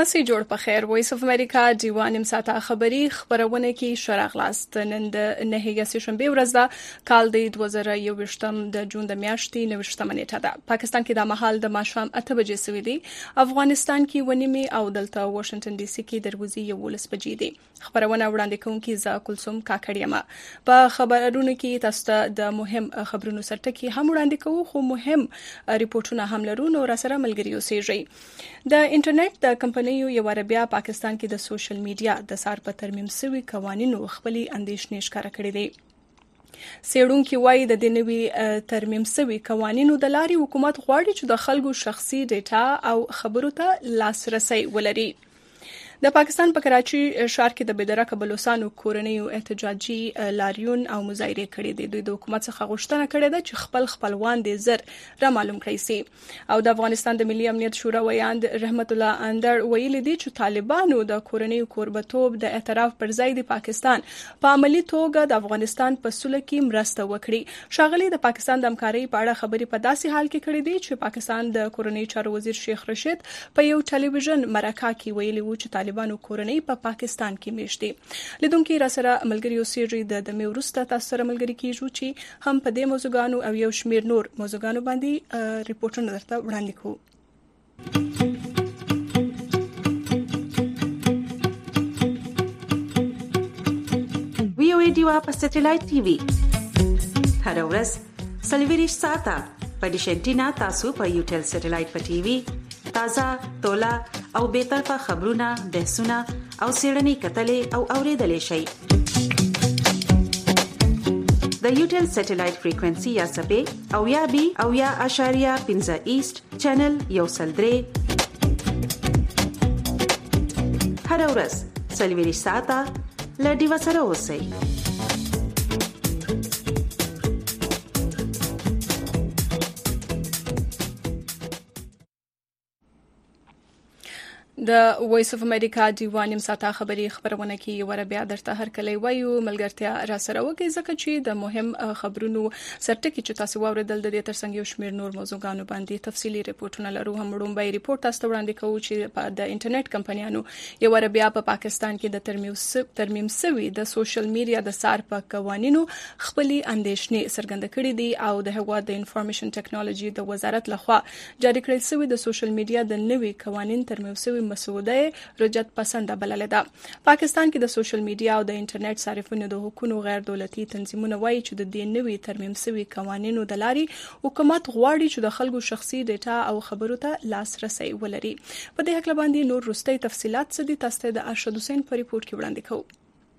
مسی جوړ په خیر وایس اف امریکا دیوان ساعته خبری خبرونه کې شراغلاست نن د نهه شنبه ورځ ده کال د 2021 د جون د میاشتې 29 نیټه ده پاکستان کې د مهال د ماښام 8 بجې سوي دي افغانستان کې ونیمه او دلته واشنگټن ډي سي کې دروازې 11 بجې دي خبرونه وړاندې کوونکي ز کلثوم کاکړیما په خبرونو کې تاسو د مهم خبرونو سرټکی هم وړاندې کوو خو مهم ریپورتونه هم لرو نو را سره ملګری اوسئ د انټرنیټ د کمپنیو یو عربیا پاکستان کې د سوشل میډیا د سار په ترمیم سوي قوانینو خپلې اندېښنې ښکاره کړې دي سیړونکو وایي د نوي ترمیم سوي قوانینو د لارې حکومت غواړي چې د خلکو شخصي ډیټا او خبرو ته لاسرسي ولري د پاکستان په کراچي ښار کې د بدرکه بلوچستانو کورنیو احتجاجي لاریون او مظاهره کړې دي دوی د حکومت څخه غوښتنه کړې ده چې خپلوان دې زر را معلوم کړي سي او د افغانستان د ملي امنیت شورا ویاند رحمت الله اندر ویلي دي چې طالبانو د کورنیو کوربتوب د اعتراف پر ځای د پاکستان په عملی توګه د افغانستان په سوله کې مرسته وکړي شاغلي د پاکستان د همکارۍ په اړه خبري په داسې حال کې کړې دي چې پاکستان د کورنیو چارو وزیر شیخ رشید په یو ټلویزیون مرکه کې ویلي و چې طالبانو کورنۍ په پاکستان کې میشتي لیدونکو را سره ملګری اوسېږي د میورسته تاسو سره ملګری کیږو چې هم په دې موضوعګانو او یو شمیر نور موضوعګانو باندې ریپورتونه درته وړاندې کوو وی او ای ډیوا په سټلایټ ټي وي هر ورځ سلویریش ساته په ډیشنټینا تاسو په یوټل سټلایټ په ټي وي تازه تولا او به طرفه خبرونه بحثونه او سیړنی کتلې او اوریدلې شي د یوټل سټلایټ فریکوئنسي یا سپې او یا بي او یا اشاریه 15 ایست چینل یو سلدري هر ورځ سلویریش ساته لډي وسره اوسئ د وایس اف امریکا دیوان ساعته خبری خبرونه کې وربیا درته هر کله وایو ملګرتیا را سره وګي ځکه چې د مهم خبرونو سرټکی چې تاسو واوریدل د دې ترڅنګ یو شمیر نور موضوعګانو باندې تفصیلی ریپورتونه لرو هم وړاندې ریپورت تاسو وړاندې کوو چې د انټرنیټ کمپنیانو یو وربیا په پاکستان کې د ترمیم سوي د سوشل میډیا د سار په قوانینو خپلې اندېښنې څرګند کړې دي او د هواد د انفارمیشن ټیکنالوژي د وزارت لخوا جاری کړل شوی د سوشل میډیا د نوي قوانین ترمیم سوي مسوده رجعت پسند بلل ده پاکستان کې د سوشل میډیا او د انټرنیټ صارفینو د حقوقو غیر دولتي تنظیمونو وایي چې د دې نوي ترمیم سوي قوانینو د لارې حکومت غواړي چې د خلکو شخصي ډیټا او خبرو ته لاسرسي ولري په دې حق باندې نور وروستي تفصيلات څه دي تاسو ته د ارشد حسین په ریپورت کې وړاندې کوو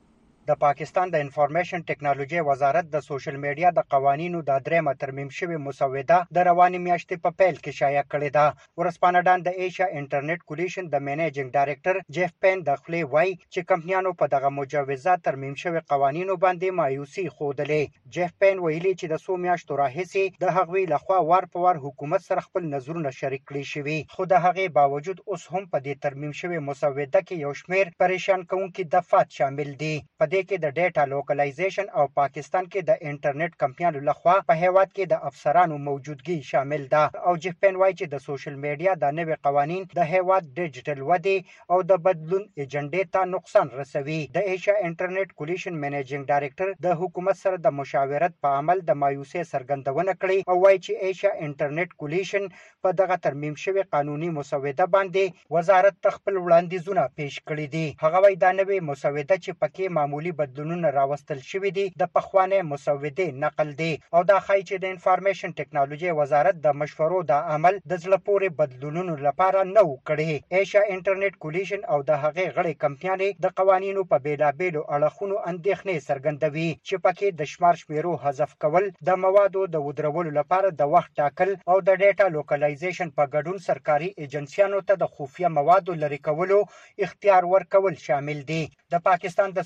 د پاکستان د انفارمیشن ټیکنالوژي وزارت د سوشل میډیا د قوانینو د درېمه ترمیم شوی مسوده د رواني میاشتې په پیل کې شایع کړې ده ورسپانه ډان د ایشیا انټرنیټ کولیشن د منیجینګ ډایریکټر جیف پین د خلی وای چې کمپنیانو په دغه مجوزه ترمیم شوی قوانینو باندې مایوسي خوده جیف پین ویلي چې د 100 میاشتو راهیسي د هغوی لخوا وار په وار حکومت سره خپل نظرونه شریک کړي شوی خو د هغه باوجود اوس هم په دې ترمیم شوی مسوده کې یو شمیر پریشان کوونکي دفعات شامل دي په دې کې د ډیټا لوکلایزیشن او پاکستان کې د انټرنیټ کمپنیانو لخوا په هیواد کې د افسرانو موجودګي شامل ده او جیف پین وایي چې د سوشل میډیا د نوي قوانین د هیواد ډیجیټل ودی او د بدلون ایجنډې ته نقصان رسوي د ایشیا انټرنیټ کولیشن منیجینګ ډایریکټر د حکومت سره د مشاورت په عمل د مایوسۍ څرګندونه کړې او وایي چې ایشیا انټرنیټ کولیشن په دغه ترمیم شوی قانوني مسوده باندې وزارت خپل وړاندیزونه پیش کړي دي هغه وایي دا نوې مسوده چې پکې معمولی بدلونونه راوستل شوی دي د پخوانه مسوده نقل دي او دا خای چې د انفارمیشن ټیکنالوژي وزارت د مشورو د عمل د ځل پورې بدلونونو لپاره نو کړي ایشیا انټرنیټ کولیشن او د هغه غړي کمپنیانې د قوانینو په بیلابېلو اړخونو اندېښنې څرګندوي چې پکې د شمیرو حذف کول د موادو د ودرولو لپاره د وخت ټاکل او د ډیټا لوکلایزیشن په ګډون سرکاري ایجنسیانو ته د خفیه موادو لري کولو اختیار ورکول شامل دي د پاکستان د سوشل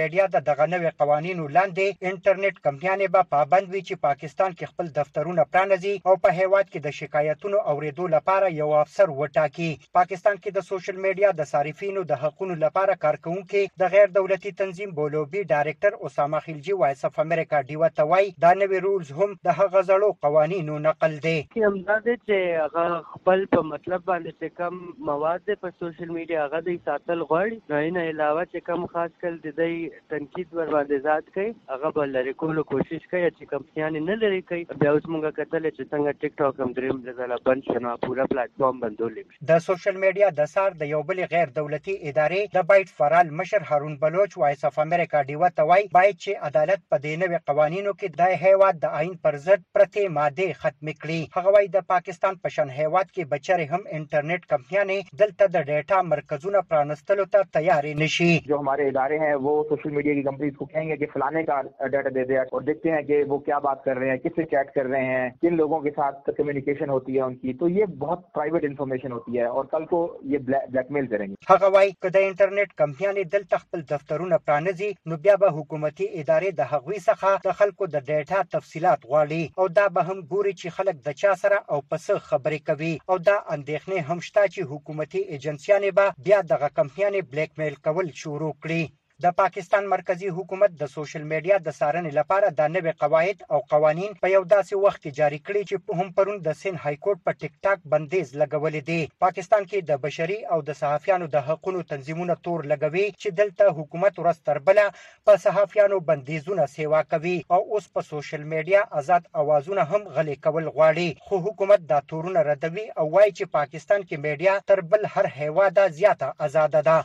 میډیا د دغه نوې قوانینو لاندې انټرنیټ کمپنیانې به پابند وي چې پاکستان کې خپل دفترونه پرانیزي او په هیواد کې د شکایتونو اوریدو لپاره یو افسر وټاکي. پاکستان کې د سوشل میډیا د صارفینو د حقوقو لپاره کارکونکي د غیر دولتي تنظیم بولوبي ډایریکټر اسامه خلجی وایس اف امریکا ډیو ته وایي دا نوې رولز هم د هغه زړو قوانینو نقل دي. همدا چې هغه خپل په مطلب باندې چې کم مواد په سوشل میډیا هغه د ساتل غواړي، نه علاوه چې کم خاص کل د دې تنقید ور باندې ذات کوي هغه بل لري کولو کوشش کوي چې کمپنیان نه لري کوي. بیا اوس موږ کتل چې څنګه ټیک ټاک هم دریم ځله بند شو، پورا پلیټ فارم بندول شي. د سوشل میډیا د سار د یو بل غیر دولتي ادارې د بایټ فرال مشر هارون بلوچ وایس اف امریکا ډیو ته وایي باید چې عدالت په دې نوې قوانینو کې د هیواد د آئین پر ضد پرتې ماده ختم کړي. هغه وایي د پاکستان په شان هیواد کې بچره هم انټرنیټ کمپنیانې دلته د ډیټا مرکزونه پرانستلو ته تیار نشي. जो हमारे इदारे हैं वो सोशल मीडिया की कंपनीज को कहेंगे कि फलाने का डाटा दे दे और देखते हैं कि वो क्या बात कर रहे हैं, किससे चैट कर रहे हैं, किन लोगों के साथ कम्युनिकेशन होती है उनकी, तो ये बहुत प्राइवेट इंफॉर्मेशन होती है और कल को ये ब्लैकमेल करेंगे. هغه وایي که د انټرنیټ کمپنیانې دلته خپل دفترونه پرانیزي نو بیا به حکومتي ادارې د هغوی څخه د خلکو د ډیټا تفصیلات غواړي او دا به هم ګوري چې خلک د چا سره او پس خبرې کوي او دا اندېښنې هم شته چې حکومتي ایجنسیانې به بیا دغه کمپنیانې بلیک میل کول شروع کړي. د پاکستان مرکزی حکومت د سوشل میډیا د څارنې لپاره د نوې قواعد او قوانین په یو داسې وخت کې جاری کړي چې هم پرون د سند های کورټ په ټیک ټاک بندیز لګولې دي. پاکستان کې د بشري او د صحافیانو د حقوقو تنظیمونو تور لګوي چې دلته حکومت ورځ تر بله په صحافیانو بندیزونه سیوا کوي او اوس په سوشل میډیا آزاد اوازونه هم غلي کول غواړي، خو حکومت دا تورونه ردوي او وایي چې پاکستان کې میډیا تر بل هر هیواد زیاته آزاد ده.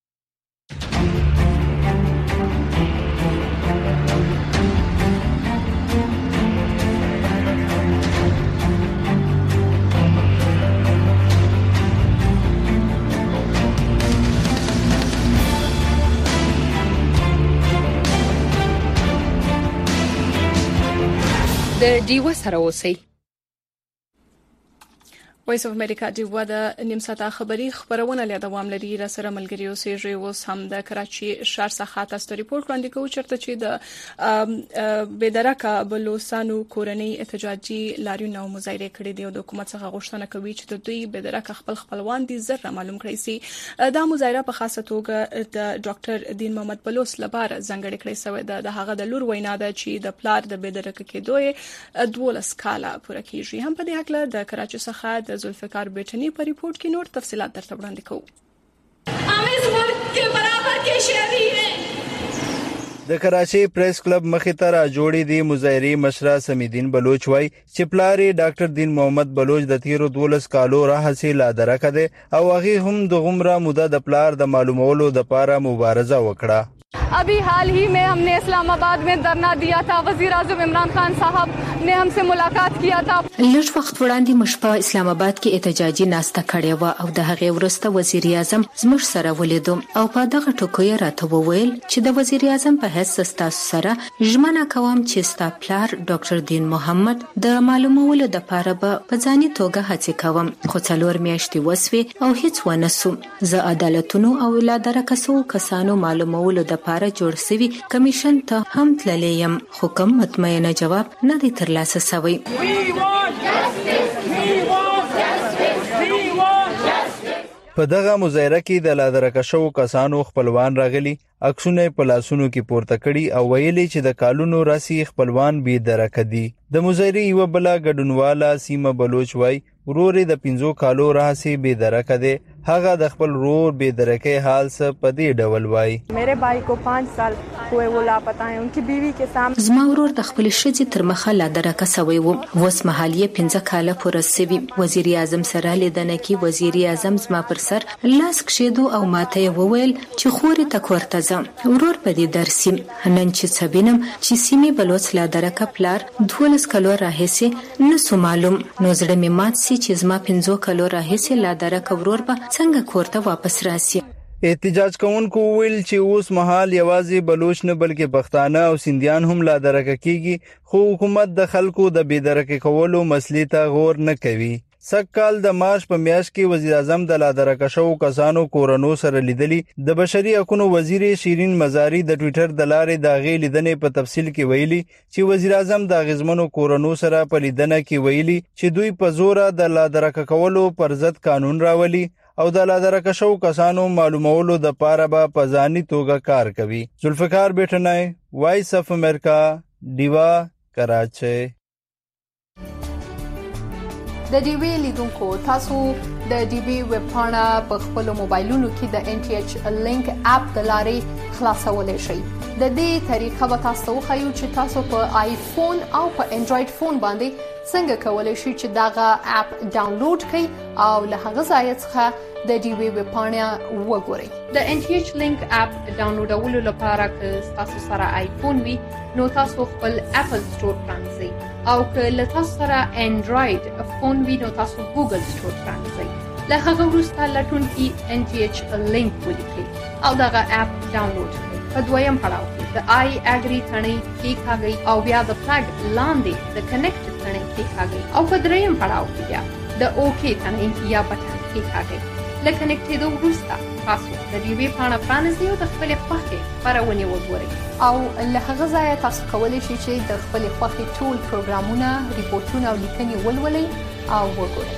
د ډیو سره اوسئ. وایس اف امریکا ډیو د نیم ساعته خبری خبرونه له دوام لري را سره ملګری اوسېږي. اوس هم د کراچي شهر څخه تاسو ریپورت وړاندې کوو چرته چې د بېدرکه بلوچستانو کورنۍ احتجاجي لاریون او مظاهره کړې دي او د حکومت څخه غوښتنه کوي چې د دوی بېدرکه خپلوان دي زر معلوم کړي سي. دا مظاهره په خاصه توګه د ډاکټر دین محمد بلوچ لپاره ځانګړې کړې شوې ده. د هغه د لور وینا ده چې د پلار د بېدرکه کېدو 12 کاله پوره کیږي. هم په دې حق له د کراچي څخه ذوالفقار بیٹنی پر رپورٹ کی نور تفصیلات درته وړاندې کوو. हम इस मुल्क के बराबर के शहरी हैं. د کراچي پریس کلب مخې ته را جوړې دي مظاهرې مشره سمیدین بلوچ وای چې پلار ډاکټر دین محمد بلوچ د تیرو 12 کالو راهسې لا درکه ده او هغه هم د غمره موده د پلار د معلومولو د پاره مبارزه وکړه. अभी हाल ही में हमने इस्लामाबाद में धरना दिया था. वजीर आज़म इमरान खान साहब ने हमसे मुलाकात किया था. لږ وخت وړاندې مش په اسلام آباد کې احتجاجي ناسته کړې و او د هغې وروسته وزیر اعظم زموږ سره ولیدو او په دغه ټکو یې راته وویل چې د وزیر اعظم په حیث ستاسو سره ژمنه کوم چې ستا پلار ډاکټر دین محمد د معلومولو د پاره په ځاني توګه هڅه کوم. خو 4 میاشتې وسوي او هیڅ ونه سو. زه عدالتونو او لا درکسو کسانو معلومولو د پاره جوړ سوي کمیشن ته هم تللی یم خو کوم مطمئنه جواب نه دی ترلاسه شوی. په دغه مظاهره کې د لادرکه شو کسانو خپلوان راغلي عکسونه په لاسونو کې پورته کړي او ویلي چې د کالونو راسي خپلوان بې درکه دي. د مظاهرې یو بل ګډونواله سیمه بلوچ وای ورور د 15 کالو راهسي بې درکه دي. هغه د خپل ورور بې درکه حال څخه په دې ډول وای. मेरे भाई को 5 साल हुए वो लापता है. उनकी बीवी के सामने زما ورور د خپل شذې تر مخه لا درکه سوی و. وس محالیه 15 کاله پوره سوي. وزیر اعظم سره لیدنه کې وزیر اعظم زما پر سر لاس کښېدو او ماته وویل چې خوري تک ورته ورور په دې درسي نن چې سبینم چې سیمه بلوچ لا درکه پلار 12 کالو راهسي نسو معلوم. نو زړه مې مات سي چې زما 15 کالو راهسي لا درکه ورور په څنګه کورته واپس راسي. احتجاج کوونکو ویل چې اوس مهال یوازې بلوچ نه بلکې پښتانه او سندیان هم لا درکه کیږي خو حکومت د خلکو د بې درکه کولو مسلې ته غور نه کوي. سکال د مارچ په میاشت کې وزیر اعظم د لادرکشو کسانو کورونو سره لیدلی. د بشري حقوقو وزیر شیرین مزاری د ټوئیټر د لارې د غې لیدنې په تفصیل کې ویلي چې وزیر اعظم د غزمنو کورونو سره په لیدنه کې ویلي چې دوی په زور د لادرک کولو پر ضد قانون راولي او د لادرکشو کسانو معلومولو د پاره به په ځاني توګه کار کوي. ذوالفقار بیٹنای، وایس اف امریکا، دیوا، کراچۍ. د ډي وی لیدونکو تاسو د ډي وی ویب پاڼه په خپل موبایلونو کې د ان ټي ایچ لینک اپ د لارې خلاصولای شئ. د دې طریقه به تاسو وښیو چې تاسو په آیفون او په انډراید فون باندې څنګه کولای شئ چې داغه اپ ډاونلوډ کړئ او له هغه ځای څخه د ډي وی ویب پاڼه وګورئ. د ان ټي ایچ لینک اپ ډاونلوډولو لپاره که تاسو سره آیفون وي نو تاسو خپل اپل سٹور پرانځئ او که له تاسو سره انډراید فون وي نو تاسو ګوګل سٹور پرانځئ. له هغه وروسته لټونکي ان ټي ایچ لینک ولیکئ او دغه اپ ډاونلوډ کړئ. په دویم پړاو کې د آی اګری تڼۍ کېکاږئ او بیا د فلګ لاندې د کنیکټ تڼۍ کېکاږئ او په دریم پړاو کې بیا د اوکې تڼۍ یا بټن کېکاږئ. له کنیکټېدو وروسته تاسو د ډي وی پاڼه پرانیزئ او د خپلې خوښې خپرونې وګورئ او له هغه ځایه تاسو کولی شئ چې د خپلې خوښې ټول پروګرامونه، ریپورټونه او لیکنې ولولئ او وګورئ.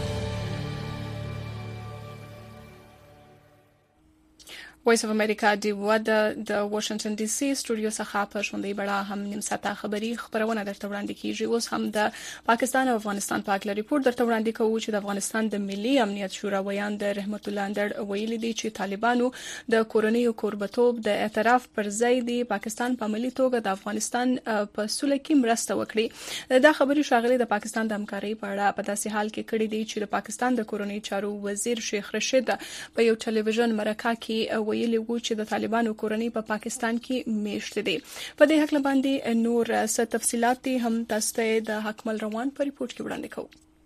وایس اف امریکا دیوا د واشنگټن ډي سي سټوډیو څخه په ژوندۍ بڼه هم نیم ساعته خبری خبرونه درته وړاندې کیږي. اوس هم د پاکستان او افغانستان په اړه ریپورت درته وړاندې کوو چې د افغانستان د ملي امنیت شورا ویان د رحمت الله اندړ ویلي دي چې طالبانو د کورنیو کوربتوب د اعتراف پر ځای دی پاکستان په عملی توګه د افغانستان په سوله کې مرسته وکړي. دا خبري شاغلي د پاکستان د همکارۍ په اړه په داسې حال کې کړي دي چې د پاکستان د کورنۍ چارو وزیر شیخ رشید په یو ټلویزیون مرکه کې ویلي وو چې د طالبانو کورنۍ په پاکستان کې میشت دي. په دې حق باندې نور څه تفصيلات هم تاسو ته د حکمل روان په ریپورت کې وړاندې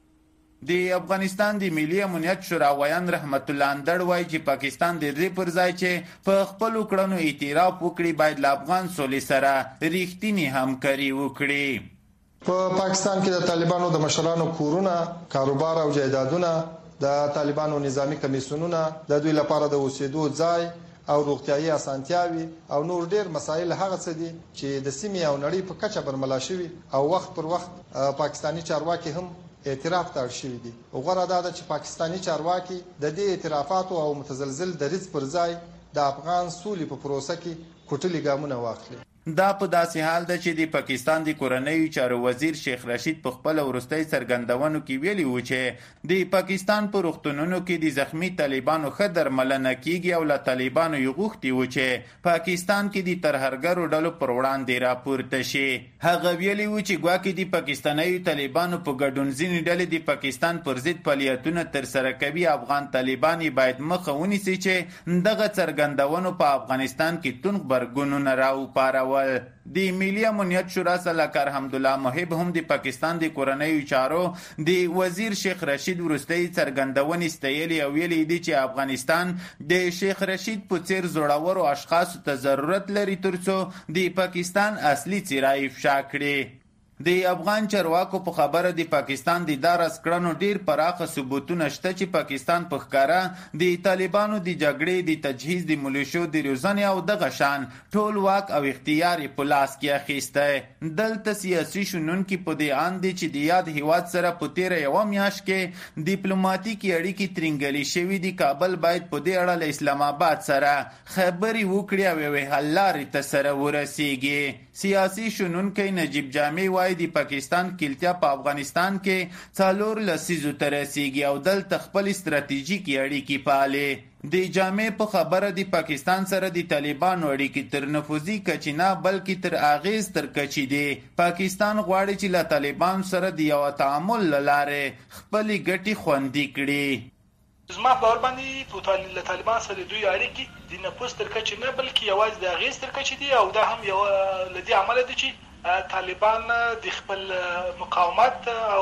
کوو. د افغانستان د ملي امنیت شورا ویان رحمت الله اندړ وایي چې پاکستان د دې پر ځای چې په خپل کړنو اعتراف وکړي باید له افغان سولې سره ریښتینی همکاري وکړي. په پاکستان کې د طالبانو د مشرانو کورونه، کاروبار او جایدادونه، د طالبانو نظامی کمیسیونونه، د دوی لپاره د اوسېدو ځای او روغتیايي اسانتیاوي او نور ډیر مسایل هغه څه دي چې د سیمې او نړۍ په کچه برملا شوي او وخت پر وخت پاکستانی چارواکي هم اعتراف ته اړ شوي دي. غوړه دا ده چې پاکستانی چارواکي د دې اعترافاتو او متزلزل دریځ پر ځای د افغان سولې په پروسه کې کوټلي ګامونه واخلي. دا په داسې حال ده چې د پاکستان د کورنیو چارو وزیر شیخ رشید په خپل ورستۍ څرګندونو کې ویلي و چې د پاکستان په روغتونونو کې د زخمی طالبانو ښه درملنه کیږي او له طالبانو یې غوښتي و چې پاکستان کې د ترهګرو ډلو پر وړاندې راپورته شي. هغه ویلي و چې ګواکې د پاکستاني طالبانو په ګډون ځینې ډلې د پاکستان پر ضد فعالیتونه ترسره کوي. افغان طالبان باید مخه ونیسي چې دغه څرګندونو په افغانستان کې توند غبرګونونه راوپارول. د ملي امنیت شورا سلاکار حمدالله محب هم د پاکستان د کورنیو چارو د وزیر شیخ رشید ورستۍ څرګندونې ستایلې او ویلي دي چې افغانستان د شیخ رشید په څیر زړورو اشخاصو ته ضرورت لري ترڅو د پاکستان اصلي څېره افشا کړي. د افغان چارواکو په خبره د پاکستان د داراس کړنو ډیر پراخه ثبوتونه شته چې پاکستان په ښکارا د طالبانو د جګړې د تجهیز د ملیشو د روزنې او دغه شان ټول واک او اختیار په لاس کې اخیسته. دلته سیاسي شنونکي په دې اند دي چې د یاد هیواد سره په تیره یوه میاشت کې ډیپلوماټیکي اړیکې ترنګلې شوي دي. کابل باید په دې اړه له اسلام آباد سره خبرې وکړي او یوې حل لارې ته سره ورسیږي. سیاسي شنونکی نجیب جامع وایي د پاکستان کلتیا په افغانستان کې 4 لسیزو ته رسیږي او دلته خپل ستراتیژیکي اړیکې پالي. د جامع په خبره د پاکستان سره د طالبانو اړیکې تر نفوذي کچې نه بلکې تر اغیز تر کچې دي. پاکستان غواړي چې له طالبانو سره د یو تعامل له لارې خپلې ګټې خوندي کړي. زما باور باندې په طالبان سره دوی اړیکې د نفوذ تر کچې نه بلکې یوازې د اغیز تر کچې دي او دا هم یو لدی عمل دي چې طالبان د خپل مقاومت او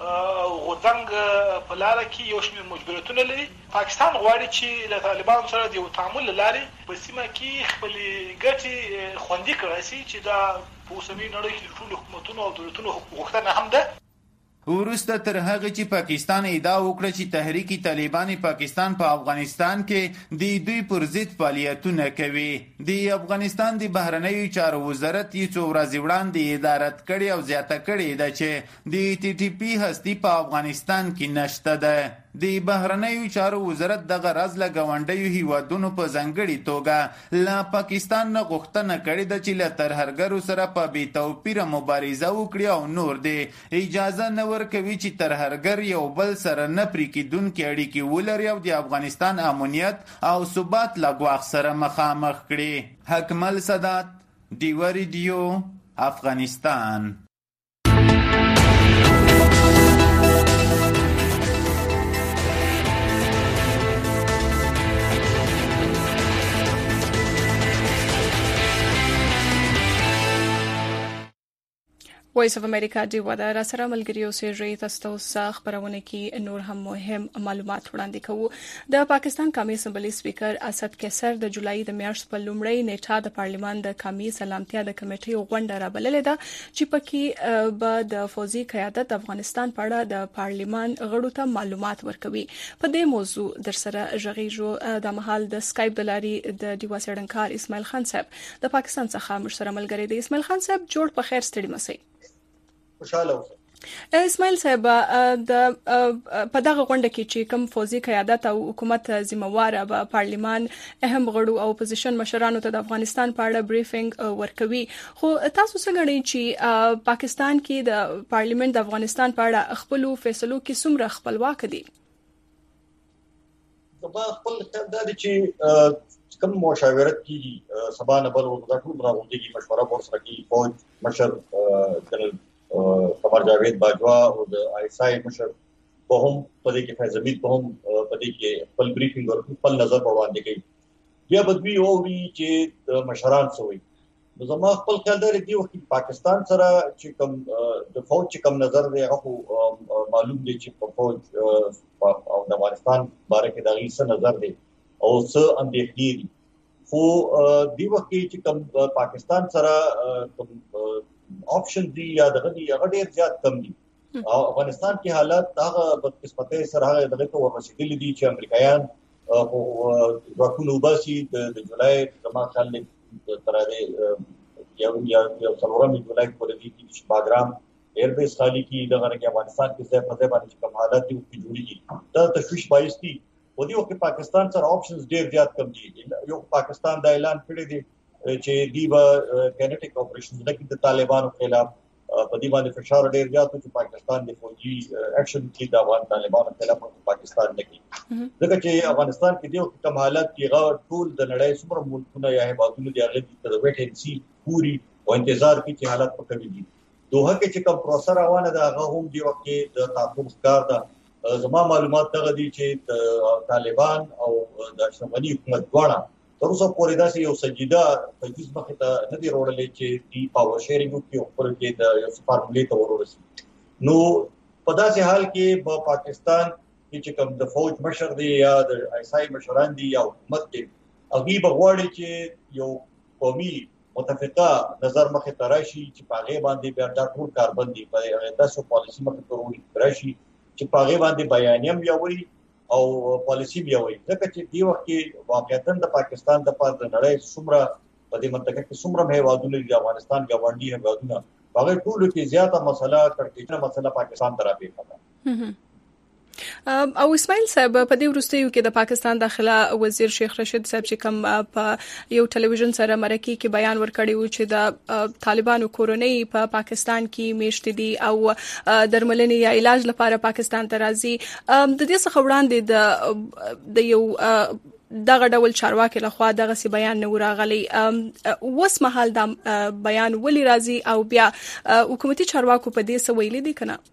غورځنګ په لاره کې یو شمېر مجبوریتونه لري. پاکستان غواړي چې له طالبانو سره د یو تعامل له لارې په سیمه کې خپلې ګټې خوندي کړای شي چې دا په اوسنۍ نړۍ کې ټولو حکومتونو او دولتونو غوښتنه هم ده. وروسته تر هغه چې پاکستان ادعا وکړه چې تحریک طالبان پاکستان په افغانستان کې د دوی پر ضد فعالیتونه کوي. د افغانستان د بهرنیو چارو وزارت یې څو ورځې وړاندې ادارت کړي او زیاته کړي ده چې د ټي ټي پی هستی په افغانستان کې نشته ده. د بهرنیو چارو وزارت دغه راز له ګاونډیو هیوادونو په ځانګړي توګه له پاکستان نه غوښتنه کړې ده چې له ترهګرو سره په بې توپیره مبارزه وکړي او نور د اجازه نه ورکوي چې ترهګر یو بل سره نه پرې کېدونکې اړیکې ولري او د افغانستان امنیت او ثبات له ګواښ سره مخامخ کړي. حکمل سادات، ډیوه ریډیو، افغانستان. وایس اف امریکا دی ودا را سره ملګری اوسېږي. تاسو خبرونه کې نور هم مهم معلومات وړاندې کوو. د پاکستان قومي اسمبلی سپیکر اسد کیسر د جولای د میاشتې په لومړۍ نیټه د پارلیمان د قومي سلامتیا د کمیټې غونډه رابللې ده چې پکې به د فوزي قیادت افغانستان په اړه د پارلیمان غړو ته معلومات ورکوي. په دې موضوع در سره ژغېږو د مهال د سکایپ د لارې د ډیوا سړنکار اسماعیل خان صاحب د پاکستان څخه مشره ملګری دی. اسماعیل خان صاحب جوړ په خیر ستړي مسئ. خوشاله اوسه. اسماعیل صاحب د په دغه غونډه کې چې کوم فوزي قیادت او حکومت ذمہوار به پارلیمان اهم غړو او اپوزیشن مشرانو ته د افغانستان په اړه بریفینګ ورکوي، خو تاسو څنګه غواړئ چې پاکستان کې د پارلیمنت د افغانستان په اړه خپل فیصلو کې څومره خپلواک دي؟ زما خپل خیال دا دی چې کوم مشاورت کیږي سبا نه بل وخت ټول راغونډي مشوره ورسره کوي. فوج مشر جنرال قمر جاوید باجوا او د آی اس آی مشر په هم په دې کې فیض حمید په هم په دې کې خپل بریفینګ ورکړي، خپل نظر وړاندې کوي. بیا بدوی اوري چې مشران سوي. زما خپل خیال دی چې وخت پاکستان سره چې کوم د فوج چې کوم نظر دی هغه معلوم دی چې په فوج او د افغانستان باره کې د غیصه نظر دی او څه اندېښنې دي. خو دی وخت چې کوم پاکستان سره کوم آپشن دی یا دغه ډیر زیات کم دي. افغانستان کې حالات هغه بدقسمتۍ سره هغه دغه ته ورسېدلي دي چې امریکایان واکونو باسي د جولای زما خیال تر دې یو څلورم جولای پورې دي چې باګرام ایربیس خالی کې دغه رنګ افغانستان کې ځای په ځای باندې کوم حالات دي چې جوړیږي دا تشویش باعث دي. په دې وخت کې پاکستان سره آپشنز ډیر زیات کم دي. یو پاکستان دا اعلان کړی دی چې دیو کینیټیک اپریشنز لکه د طالبانو خلاف په دې باندې فشار ډیر زیات چې پاکستان د فوجي اکشن کې د افغان طالبانو خلاف پاکستان نه کوي. ځکه چې افغانستان کې دیو کوم حالات کې غو ټول د نړۍ څومره ملکونه یا هیوادونو دی هغه د ویټ اینډ سی پوری او انتظار کې چې حالات پکې دي. دوه کې چې کوم پروسه روانه ده هغه هم دی وخت کې د تعقب کار ده. زما معلومات دغه دي چې طالبان او د اشرف غنی حکومت غواړي تر اوسه پورې داسې یو سجیده تجویز مخې ته نه دی وروړلې چې دی پاور شیرینګ وکړي او خپل کې د یو فارمولې ته ورورسي. نو په داسې حال کې په پاکستان کې چې کوم د فوج مشر دی یا د آی اس آی مشران دي یا حکومت دی هغه به غواړي چې یو قومي متفقه نظر مخې ته راشي چې په هغه باندې بیا دا ټول کاربندي په تاسو پالیسی مخې ته وروړي راشي چې په هغه باندې بیانیم بیا وایي او پالیسی بیا وایي. ځکه چې دی وخت کې واقعیتاً د پاکستان د پاره د نړۍ څومره په دې منطقه کې څومره هیوادونه د افغانستان ګاونډي هیوادونه هغه ټول کې زیاته مسله کړکېچنه مسله پاکستان ته راپېښه ده. او اسماعیل صاحب په دې وروستیو کې د پاکستان داخله وزیر شیخ رشید صاحب چې کوم په یو ټلویزیون سره مرکه کې بیان ورکړی و چې د طالبانو کورنۍ په پاکستان کې میشت دي او درملنې یا علاج لپاره پاکستان ته راځي. د دې څخه وړاندې د یو دغه ډول چارواکي لخوا دغه سی بیان نه راغلی. اوس مهال دا بیان ولې راځي او بیا حکومتي چارواکو په دې څه ویلي دي کنه؟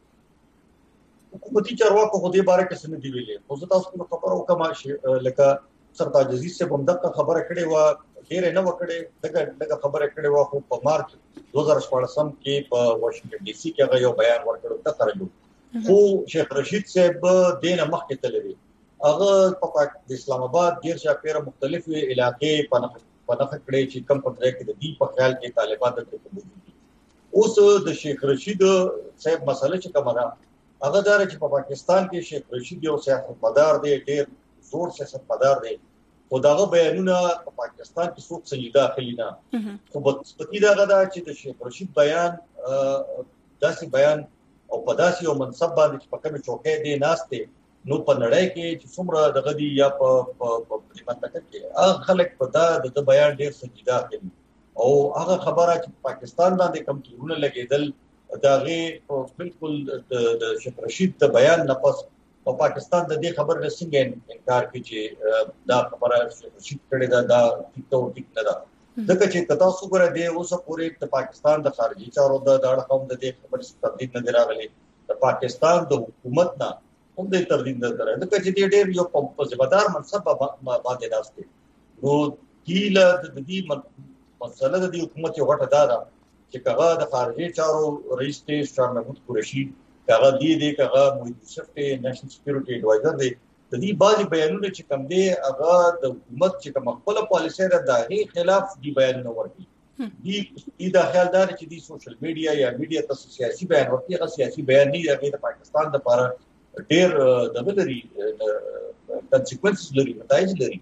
حکومتي چارواکو خو دې باره کې څه نه دی ویلي. خو زه تاسو ته خبر وکم لکه سرتاج عزیز سے هم دغه خبره کړې و ډېر نه وکړې دغه خبره کړې و خو په مارچ 2014 کې په واشنگټن ډي سي کې هغه یو بیان ورکړ ته ترجمه خو شیخ رشید صاحب دینه مخکې تللی هغه په اسلام آباد ډیر شاپیره مختلفې علاقې په نخښ کړې چې کم په ځای کې د دې په خیال کې طالبان د موجود دي. اوس د شیخ رشید صاحب مسله چې کومه هغه دا چې په پاکستان کې شیخ رشید یو سیاستمدار دی، ډېر زوړ سیاستمدار دی، خو داغه بیانونه په پاکستان کې څوک صحیح داخلي نه. خو بدقسمتي دا غدا چې د شیخ رشید بیان داسې بیان او په داسې یو منصب باندې چې په کومه چوکۍ دی ناشته نو په نړۍ کې چې څومره دغه دی یا په منطقه کې هغه خلک په دا بیان ډېر صحیح داخلي او هغه خبره چې پاکستان باندې کم تورونه لګیدل داغه بالکل د شیخ رشید د بیان نه پس په پاکستان د دې خبر نه څنګه انکار کوي چې دا خبره شیخ رشید کړي دا ټیک نه ده. ځکه چې کتا صبر دی اوس پورې د پاکستان د خارجي چارو د اړه هم د دې خبرې تردید نه راغلي، د پاکستان د حکومت نه هم د تردید نه درته ځکه چې ډېر یو په ځبدار منصب باندې داسته نو کیله د دې مسله د حکومت یو غټه دارا چې هغه د خارجي چارو رئیس ته شاه محمود قریشي هغه دی هغه محمود یوسف ته نېشنل سکیورټي ایڈوایزر دی، د دې بعضي بیانونه چې کوم دی هغه د حکومت چې کوم خپل پالیسي ده دغه خلاف دی بیانونه ورکړي. دي دا خیال دار چې دی سوشل میډیا یا میډیا ته سیاسي بیان ورکړي، هغه سیاسي بیان نه دی د پاکستان لپاره ډېر د بدري کنسیکوئنسز لري، نتایج لري.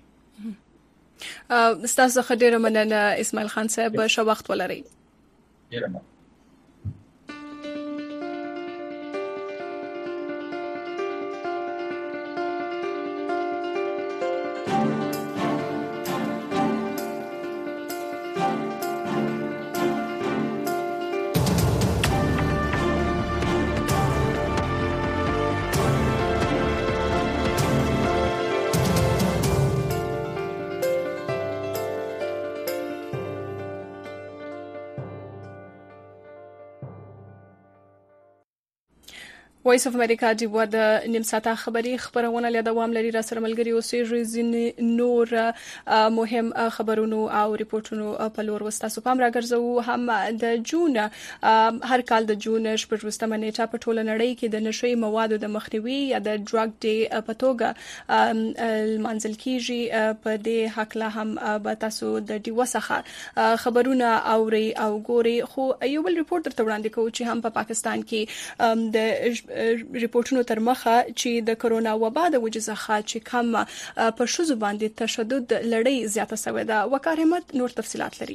استاد خدیر مننه اسماعیل خان صاحب، شو وخت ولري. ډېر مننه. وایس اف امریکا دی و د نیم ساعته خبری خبرونه له دوام لري را سره ملګری اوسې ځین نور مهم خبرونو او ریپورتونو په لور وستاسو پام راګرځو. هم د جون هر کال د جون 28 نیټه په ټوله نړۍ کې د نشي موادو د مخنیوي یا د ډرګ ډے په توګه منځل کیږي. په دې حق له هم به تاسو د ډي وسخه خبرونه اوري او ګوري. خو یو بل ریپورت تر وړاندې کوي چې هم په پاکستان کې د ریپورتونو تر مخه چې د کرونا وبا د وجې څخه چې کم په شوزو باندې تشدد لړۍ زیاته شوې ده. وقار احمد نور تفصيلات لري.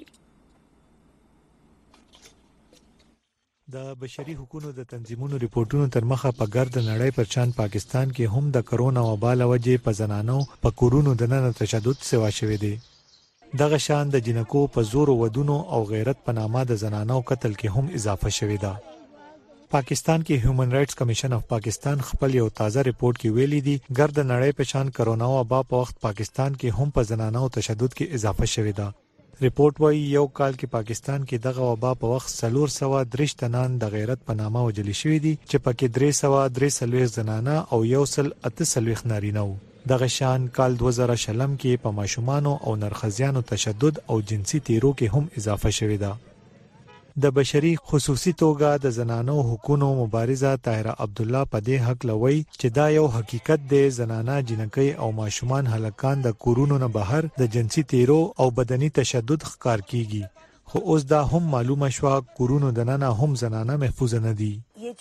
د بشري حقوقو د تنظیمونو ریپورتونو تر مخه په ګرد نړۍ پر چان پاکستان کې هم د کرونا وبا لوجې په زنانو په کورونو د نن تشدد سوا شوې دي. دغه شان د جنکو په زور ودونو او غیرت په نامه د زنانو قتل کې هم اضافه شوې ده. پاکستان کې هیومن رائټس کمیشن اف پاکستان خپل یو تازه ریپورت کې ویلي دي ګرد نړۍ په شان کرونا وبا په وخت پاکستان کې هم په زنانو تشدد کې اضافه شوې ده. ریپورت وايي یو کال کې پاکستان کې دغه وبا په وخت 430 تنان د غیرت په نامه وجل شوې دي چې پکې 343 زنانه او 138 نارینه وو. دغه شان کال 2020 کې په ماشومان او نرخزیانو تشدد او جنسي تیرو کې هم اضافه شوې ده. د بشري خصوصي توګه د زنانو حقوقو مبارزه طاهره عبد الله په دې حق لوي چې دا یو حقیقت دی زنانه جنکۍ او ماشومان هلکان د کورونو نه بهر د جنسي تیرو او بدني تشدد ښکار کیږي. خو اوس دا هم معلومه شوه کورونو د ننه هم زنانه محفوظ نه دي.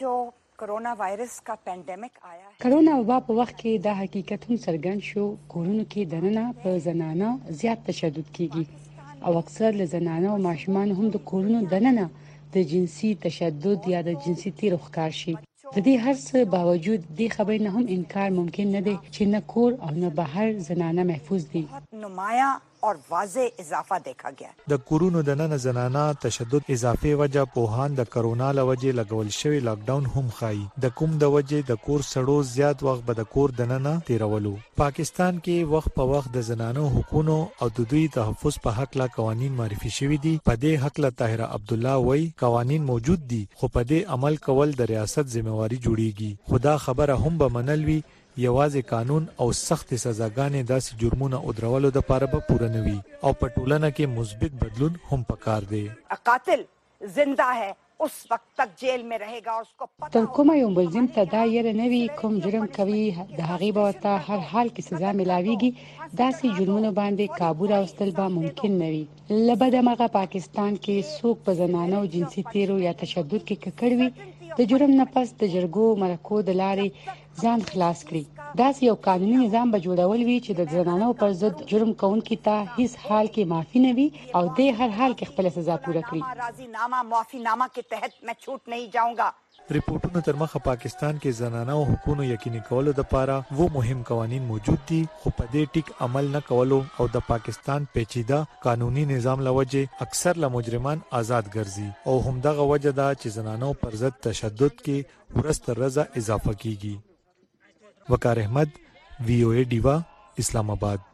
کرونا وایرس کا پینډیمک آیا ہے. کرونا وبا په وخت کې دا حقیقت هم څرګند شو کورونو کې د ننه په زنانه زیات تشدد کیږي او اکثر له زنانه او ماشومان هم د کورونو دننه د جنسي تشدد یا د جنسي تیر ښکار شي. د دې هر څه باوجود د خبرې نه هم انکار ممکن نه دی چې نه کور او نه بهر زنانه محفوظ دي. نمایاں اور واضح اضافه دیکھا گیا. د کورونو د نن زنانه تشدد اضافي وجه پوهان د کرونا لوجې لګول شوی لاک ډاون هم خای د کوم د وجې د کور سړو زیات وخت به د کور د نن تیرولو. پاکستان کې وخت په وخت د زنانو حقوقو او د دوی تحفظ په حق لا قوانين معرفي شوی دي. په دې حق لا طاهره عبد الله وای قوانين موجود دي خو په دې عمل کول د ریاست ذمہواری جوړیږي. خدا خبره هم به منلوي یوازې قانون او سخت سزاګانې داسې جرمونه او درولو د پاره به پوره نوي او په ټولنه کې مثبت بدلون هم پکار دی. قاتل زنده ہے اس وقت تک جیل میں رہے گا اس کو تر کومه یو ملزم ته دا یره نوي کوم جرم کوي د هغه به ته هر حال کې سزا ملاويږي. داسې جرمونو باندې قابو راوستل به ممکن نه وي. لبدمغه پاکستان کې څوک په زنانو جنسي تیرو یا تشدد کې ککړوي د جرم نه پس د جرګو مرکو د لارې ځان خلاص کړي. دا یو قانوني نظام به جوړول وي چې د زنانو پر ضد جرم کوونکي ته هیڅ حال کې معافي نه وي او د هر حال کې خپل سزا پوره کړي. राजीनामा معافीनामा के तहत मैं छूट नहीं जाऊंगा. रिपोर्टونو تر مخه پاکستان کې زنانو حقوقو یقیني کولو لپاره وو مهم قوانين موجود دي خو په دې ټیک عمل نه کولو او د پاکستان پیچیده قانوني نظام لوجه اکثر له مجرمان آزاد ګرځي او همدغه وجه ده چې زنانو پر ضد تشدد کې ورسته رضا اضافه کیږي. وقار احمد VOA ډیوا اسلام آباد.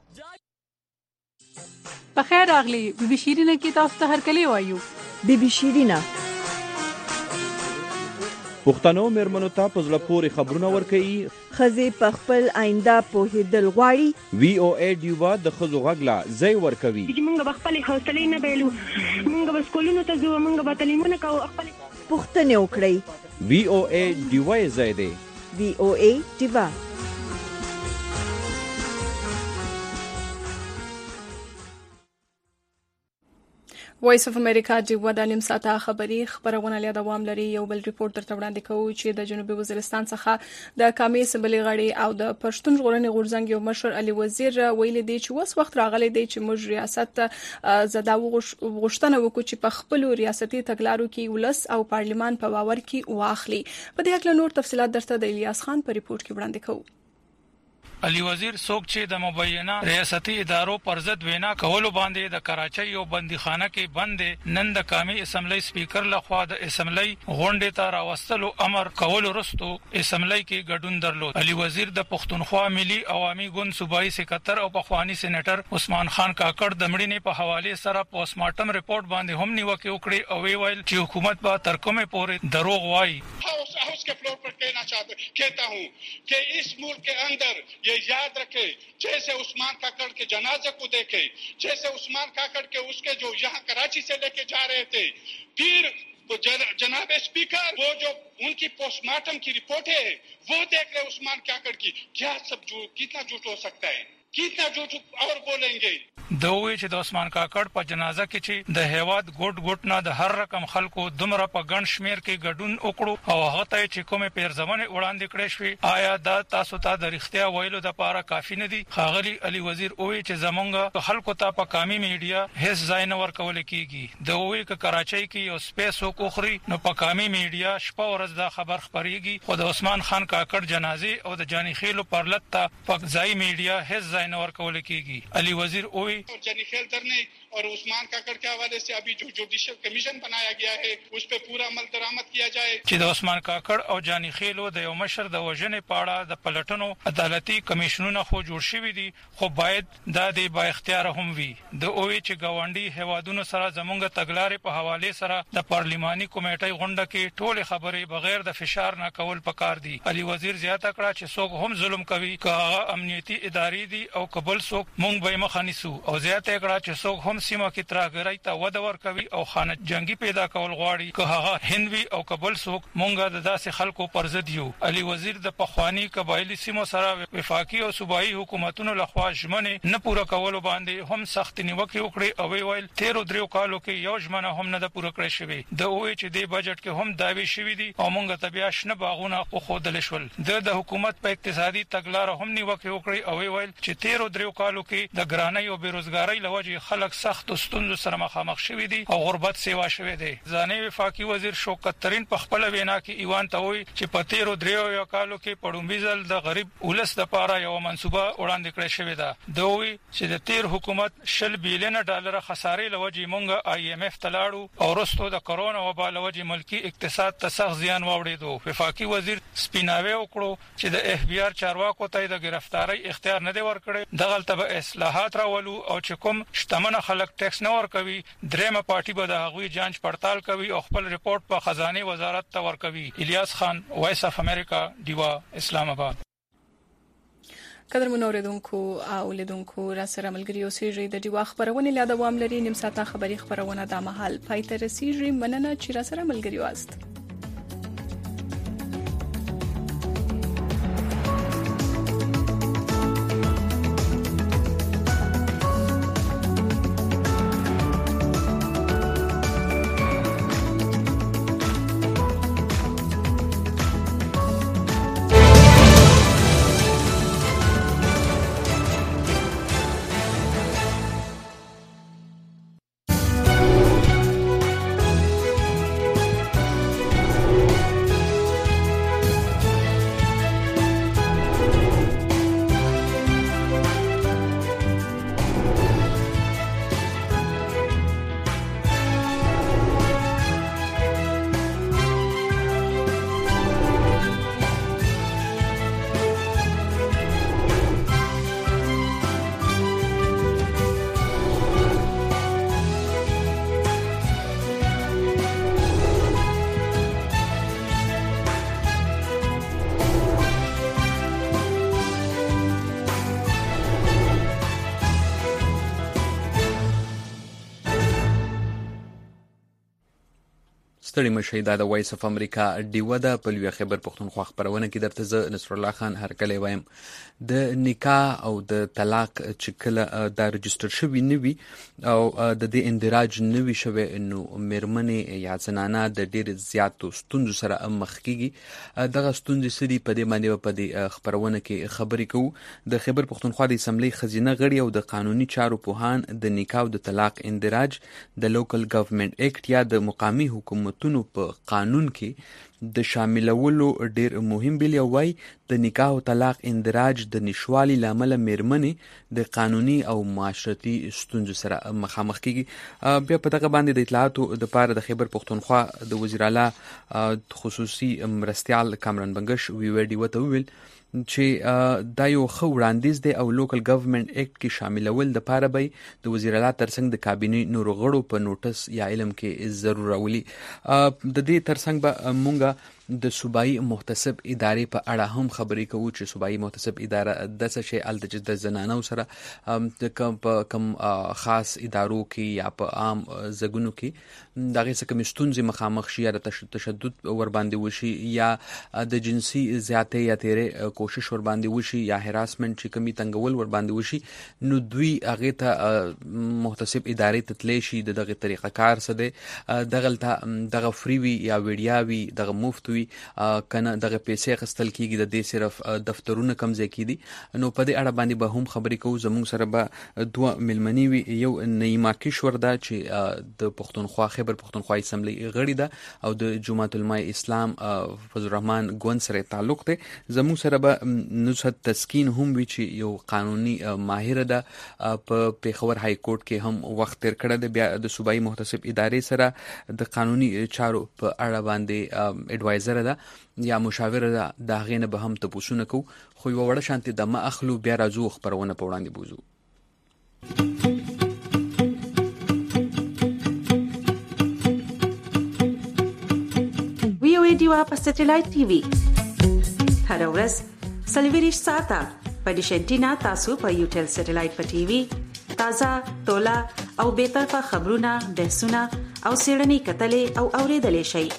په خیر راغلی بیبي شیرینه کې تاسو ته هرکلی وایو. بیبي شیرینه پښتنو مېرمنو ته په زړه پورې خبرونه ورکوي. ښځې په خپل آینده پوهېدل غواړي. VOA ډیوا د ښځو غږ لا ځای ورکوي. موږ به خپلې حوصلې نه بایلو، موږ به سکولونو ته ځو، موږ به تعلیمونه کوو، خپلې پوښتنې وکړئ. VOA ډیوا یې ځای دی. VOA ډیوا. وایس اف امریکا ډیوا د نیم ساعته خبرونه له دوام لري. یو بل ریپورت درته وړاندې کوو چې د جنوبي وزیرستان څخه د کامې سمبلي غړي او د پښتون ژغورنې غورځنګ یو مشر علي وزیر ویل دی چې اوس وخت راغلی دی چې موږ ریاست زدا وغوښتنه وکړو چې په خپل ریاستي تګلارو کې ولس او پارلمان په باور کې واخلي. په دې اړه نور تفصيلات درته د الیاس خان په ریپورت کې وړاندې کوو. علي وزیر څوک چې د مبینه ریاستي ادارو پر ضد وینا کولو باندې د کراچۍ یو بندیخانه کې بند نن د قومي اسمبلی سپیکر لخوا د اسمبلی غونډې ته راوستلو امر کولو وروسته اسمبلی کې ګډون درلود. علي وزیر د پښتونخوا ملي عوامي ګوند صوبایي سکرټر او پخوانی سېنیټر عثمان خان کاکړ د مړینې په حواله سره پوسټ مارټم ریپورت باندې هم نیوکه وکړي او ویل چې حکومت به تر کومه پورې دروغ وایي. हाउस के फ्लोर पर कहता हूं कि इस मुल्क के अंदर ये याद रखे, जैसे उस्मान काकड़ के जनाजे को देखे, जैसे उस्मान काकड़ के उसके जो यहाँ कराची से लेके जा रहे थे, फिर तो जनाब स्पीकर वो जो उनकी पोस्टमार्टम की रिपोर्ट है वो देख रहे उस्मान काकड़ की, क्या सब कितना झूठ हो सकता है, कितना झूठ और बोलेंगे. دوی چې د عثمان کاکړ په جنازه کې چې د هیواد ګډ نه د هر رقم خلکو دومره په ګڼ شمیر کې ګډون وکړو او هغه ته چې کومه پیرزمنه وړاندې کړې شوې، آیا دا تاسو ته د رښتیا ویلو د لپاره کافي نه دي؟ خاغلی علي وزیر وایي چې زمونږ خلکو ته په قومي میډیا هیڅ ځای نه ورکول کیږي. دوی چې کراچۍ کې یو سپیس وکړي نو په قومي میډیا شپه ورځ دا خبر خبريږي، خو د عثمان خان کاکړ جنازه او د جانی خیلو پرلط ته په ځای میډیا هیڅ ځای نه ورکول کیږي. علي وزیر وایي और जनी खेल धरने और उस्मान काकड़ के हवाले से अभी जो जुडिशियल कमीशन बनाया गया है उस पे पूरा अमल दरामद किया जाए. چې د عثمان کاکړ او جانی خیلو د یو مشر د وژنې پاړه د پلټنو عدالتي کمیشنونه خو جوړ شوي دي، خو باید دا د با اختیار هم وي. د اوې چې گاونډي هوادونو سره زمونږ تګلارې په حواله سره د پارلماني کمیټې غونډه کې ټول خبرې بغیر د فشار نه کول پکار دي. علي وزیر زیاته کړه چې څوک هم ظلم کوي که هغه امنیتي ادارې دي او قبل څوک مونږ به مخ نیسو، او زیاته کړه چې څوک هم سیمه کې ترهګرۍ ته وده ورکوي او خانه جنگي پیدا کول غواړي که هغه هندوی او قبل څوک مونږه د داسې خلکو پر ضد یو. علي وزیر د پخوانی قبایلی سیمو سره وفاقي او صوبایي حکومتونو لخوا ژمنې نه پوره کولو باندې هم سخت نیوکه وکړي او ویل 13 کالو کې یو ژمنه هم نه پوره کړې شوې. د اوې چې د بجټ کې هم داوی شوې دي او مونږ ته بیا شنه باغونه خودل شول. د حکومت په اقتصادي تګلارې هم نیوکه وکړي او ویل چې 13 کالو کې د ګرانۍ او بیروزګارۍ لوجه خلک سخت ستونزو سره مخامخ شوي دي او غربت سیوا شوي دي. ځاني وفاقي وزیر شوکت ترين په خپل وینا کې ایوان ته وایي چې په 13 کالو کې پړومبیزل د غریب ولس لپاره یو منصوبه وړاندې کړې شوې ده. دوی چې د تیر حکومت $10 بلین خسارې لوجه مونږه IMF تلاړو او رستو د کرونا وبا لوجه ملکی اقتصاد ته سخت زیان واوړېدو. وفاقي وزیر سپیناوي وکړو چې د FBI چارواکو ته د گرفتاری اختیار نه دی ورکړی، دغلته به اصلاحات راولو او چې کوم شتمن خلک ټیکس نه ورکوي، درېمه پارټي به د هغوی جانچ پړتال کوي او خپل ریپورت په خزانه وزارت ته ورکوي. الیاس خان، وایس اف امریکا، ډیوا، اسلام آباد. قدر منوریدونکو او لیدونکو را سره ملګری اوسېږي. د ډیوا خبرونه لا دوام لري. نیم ساعته خبری خبرونه د محل پای ته رسیږي. مننه چې را سره ملګری واست. ستړي مشي د وایس اف امریکا ډیوه د پلوي خبر پښتونخوا خبرونه کې درته ز نصر الله خان هرکلی وایم. د نکاح او د طلاق چې کله دا رجستر شوی نوي او د دې اندراج نوي شوی نو مېرمنې یا زنانه د ډېر زیاتو ستونزو سره مخ کیږي. دغه ستونزې سړي په دې باندې په دې خبرونه کې خبرې کوو. د خبر پښتونخوا د اسمبلی خزینه غړي او د قانوني چارو پوهان د نکاح او د طلاق اندراج د لوکل ګورنمنت ایکټ یا د مقامی حکومتونو په قانون کې د شاملولو ډیر مهم بلی او وای د نکاح او طلاق اندراج د نشوالي لامل مېرمنې د قانوني او معاشرتي ستونزو سره مخامخ کیږي. بیا په دغه باندې د اطلاعاتو د پاره د خبر پښتونخوا د وزیر اعلی خصوصي مرستيال کامران بنگش ویډیو وته ویل چې دا یو خو وړاندیز دی او لوکل ګورنمنت ایکټ کې شاملول د پاره به د وزیر اعلی ترڅنګ د کابینې نور غړو په نوټس یا علم کې ضرور راولي. د دې ترڅنګ به مونږه د صوبایي محتسب ادارې په اړه هم خبرې کوو چې صوبایي محتسب اداره د څه شی ال د زنانو سره د کم خاص ادارو کې یا په عام زګونو کې دغه څه کوم ستونزې مخامخ شي یا تشدد ور باندې وشي یا د جنسي زیاتې یا تیرې کوشش ور باندې وشي یا هراسمنت چې کمی تنګول ور باندې وشي نو دوی هغه ته محتسب ادارې ته تللی شي دغه طریقه کار سده دغه فریوي یا ویډیاوي دغه مفت کنه دغه پیسې خستل کیږي د دې صرف دفترونه کم ځای کې دي. نو په دې اړه باندې به هم خبرې کوو. زموږ سره به دوه ملمنی وي یو نعیمه کشور ده چې د پښتونخوا خبر پښتونخوا اسمبلی غړي ده او د جماعت العلماء اسلام فضل الرحمن ګوند سره تعلق ده. زموږ سره به نصحت تسکین هم وي چې یو قانوني ماهر ده په پیښور های کورټ کې هم وخت تیر کړی دی. بیا د صوبایي محتسب ادارې سره د قانوني چارو په اړه باندې اډوایزر ده یا مشاور ده دا غینه به هم تاسو کو خو یو وړه شانتي د ما اخلو بیا راځو خبرونه په وړاندې بوزو. وی ډیوا په سټلایټ ټي وي هر ورځ سلویریش ساته په ډیشنټینا تاسو په یوټل سټلایټ په ټي وي تازه تولا او به طرفه خبرونه بحثونه او سیړنی کتلې او اوریدلې شي.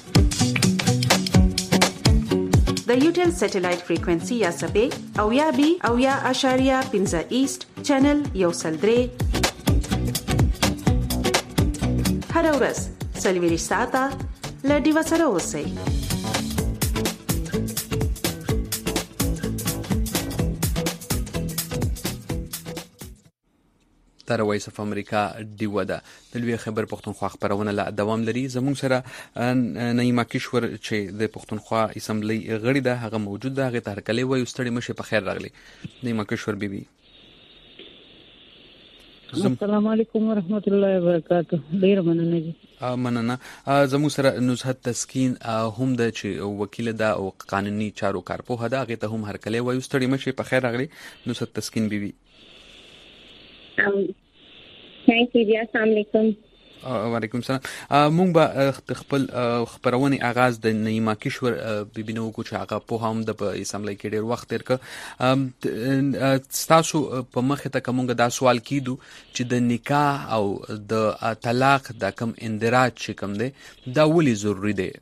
د یوټل سټلایټ فریکوئنسي یا سبې او یا بي او یا اشاریه 15 ایست چینل یو سلدري هر ورځ سلویریش ساته لډي وسره اوسئ. تر وایس اف امریکا دیوه ده د لوی خبر پښتونخوا خبرونه لا دوام لري. زموږ سره نعیمه کشور چې د پښتونخوا اسمبلی غړي ده هغه موجود ده. هغه ترکلې وایو ستړي مشه په خیر راغلی. نعیمه کشور بیبي السلام علیکم ورحمت الله وبرکاته. ډیر مننه. زموږ سره نصحت تسکین هم د چې وکیل ده او قانوني چارو کارپوه ده هغه ته هم هرکلې وایو ستړي مشه په خیر راغلی. نصحت تسکین بیبي ثانک یو. السلام علیکم. وعلیکم السلام. مونږ به خپل خبرونه آغاز د نعیمه کشور ببینو کو چې هغه په هم د اسمبلی کې ډیر وخت تیر ک تاسو په مخه ته کومه دا سوال کیدو چې د نکاح او د طلاق د کم اندراج چې کم دی دا ولې ضروری دی؟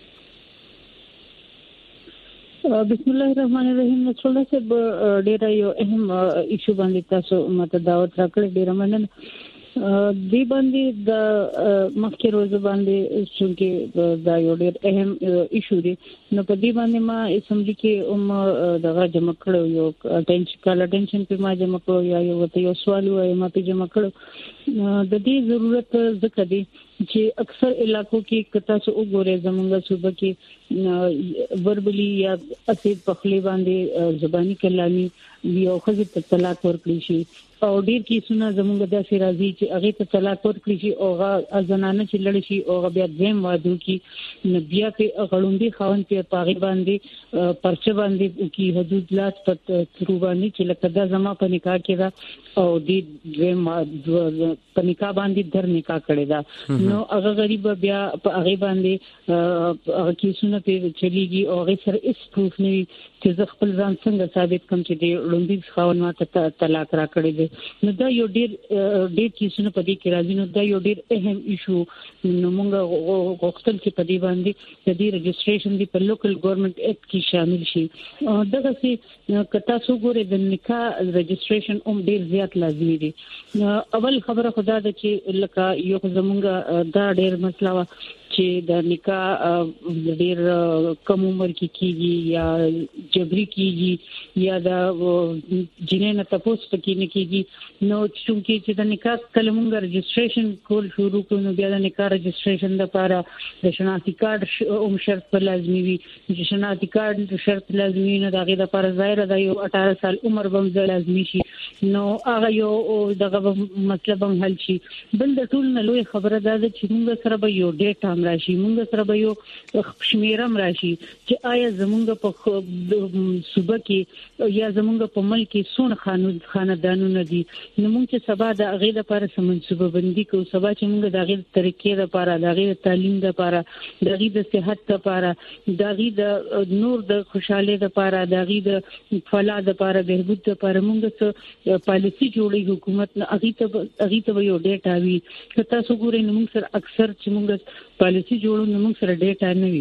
بسم الله الرحمن الرحیم. رسول الله صاحب ډیر یو اهم ایشو باندې تاسو ماته دعوت راکړې. ډیر مننه. دی باندې د مخکې روز باندې چې دا یو ډیر اهم ایشو دی نو په دې باندې ما اسمبلی کې دغه جمع کړو یو اټینشن په ما جمع کړو یا یو سوال وای ما په جمع کړو. د دې ضرورت ځکه دی چې اکثر علاقو کې کتا څو وګورې زمونږ صوبه کې وربلی یا اسید پخلی باندې زبانی کلامي یو خزه په طلاق ورکړي شي او ډیر کیسونه زمونږ د سرازي چې هغه ته طلاق ورکړي شي او هغه زنانه چې لړ شي او بیا دیم وادو کې بیا په غړوندي خاون په پاغي باندې پرچه باندې کی حدود لاس په تروبانی چې لکه دا زما په نکاح کې دا او دې دیم په نکاح باندې در نکاح کړي دا نو هغه غریب بیا په هغه باندې هغه کیسونه په چلیږي او هغه سره اس پروف نه چې زه خپل ځان څنګه ثابت کوم چې د لومبي خاون ماته طلاق را کړی دی. نو دا یو ډېر کیسونه په دې کې راځي. نو دا یو ډېر اهم ایشو. نو موږ غوښتل چې په دې باندې د دې رجسټریشن دی په لوکل ګورنمنت اکټ کې شامل شي. دغه چې کتا سو ګوره د نکاح رجسټریشن ډېر زیات لازمي دی. اول خبره خدا ده چې لکه یو زمونږ دا ډېر مسله وا چې د نکاح ډېر کم عمر کې کیږي یا جبري کیږي یا د جنین تپوس پکې نه کیږي. نو چې د نکاح کلمونګ رجسټریشن کول شروع کړو نو بیا د نکاح رجسټریشن لپاره د شناختی کارت شرط په لازمي وي. چې شناختی کارت شرط لازمي نه دغه لپاره ظاهر ده یو 18 سال عمر به لازمي شي. نو هغه یو دغه مطلب هم حل شي. بل د ټول نه لوی خبره ده چې موږ سره به یو ډیټا راشي، موږ سره به یو شمیرم راشي چې آیا زمونږ په صوبه کې یا زمونږ په ملک کې څونه خاندانونه دي. نو موږ چې سبا د هغه لپاره سمنصوبه بندي کوو، سبا چې موږ د هغه طریقې لپاره، د هغه تعلیم لپاره، د هغه د صحت لپاره، د هغه د نور د خوشاله لپاره، د هغه د فلاح لپاره، د بهبود لپاره موږ څه پالیسی جوړي حکومت نه هغه ته یو ډیټا وي. که تاسو ګورئ نو موږ سره اکثر چې موږ پالیسی جوړو نو موږ سره ډیټا نه وي.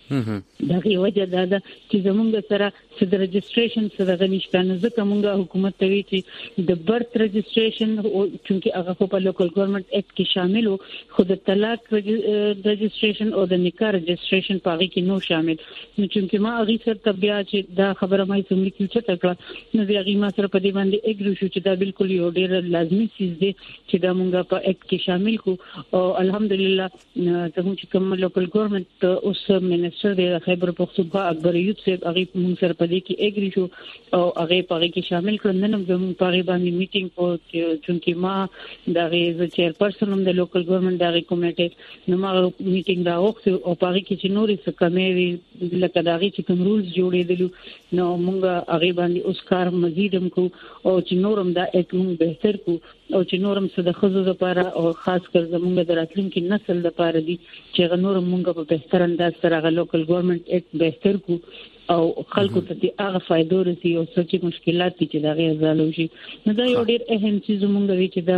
دغه وجه دا ده چې زمونږ سره د رجسټریشن سره غنښتانه ځکه موږ حکومت ته وی چې د برث رجسټریشن چې هغه په لوکل ګورنمنت اکټ کې شامل وو، خو د طلاق رجسټریشن او د نکاح رجسټریشن په هغه کې نو شامل. نو چې ما هغه سره تبیا چې دا خبره مې څنګه کیږي چې نو بیا هغه ما سره په دې باندې اګری شو چې دا بالکل یو ډیر لازمي چیز دی چې دا موږ په اکټ کې شامل کو. او الحمدلله ته چې کوم لوکل ګورنمنت اوس منسټر د خیبر پختونخوا اکبر ایوب صاحب هغه موږ سره په دې کې اګری شو او هغه په هغه کې شامل کړل. نن هم زموږ په هغه باندې میټینګ په چې ما د هغه چیرپرسن هم د لوکل ګورنمنت د هغه کمیټې نو ما میټینګ دا وخت او په هغه کې چې نورې څه کمې وي لکه دا هغه چې کوم رولز جوړېدل نو موږ هغه باندې اوس کار مزید هم کو او چې نورم دا اک موږ بهتر کو او چې نورم څه د خزو لپاره او خاص کر زموږ د راتلونکي نسل لپاره دي چې نورم موږ په بهتر انداز سره لوکل ګورنمنت اکټ بهتر کو او خلکو ته هغه فائدو رسي او څه مشکلات دي چې دا غي ازالو شي. نو دا یو ډېر اهم چیز موږ وی چې دا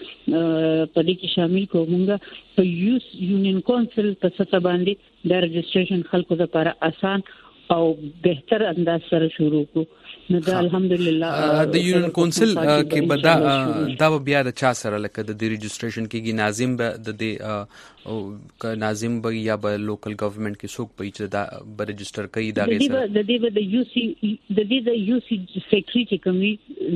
موږ په دې کې شامل کوو. موږ په یوس یونین کونسل په څه باندې د رجسټریشن خلکو لپاره آسان او بهتر انداز سره شروع کو. نو دا الحمدلله د یونین کونسل کې بدا دا بیا د چا سره لکه د رجسټریشن کېږي ناظم به د دې او ناظم به یا به لوکل ګورنمنت کې څوک په چې دا به رجسټر کوي دا غي سره د دې د یو سی سیکریټری چې کومي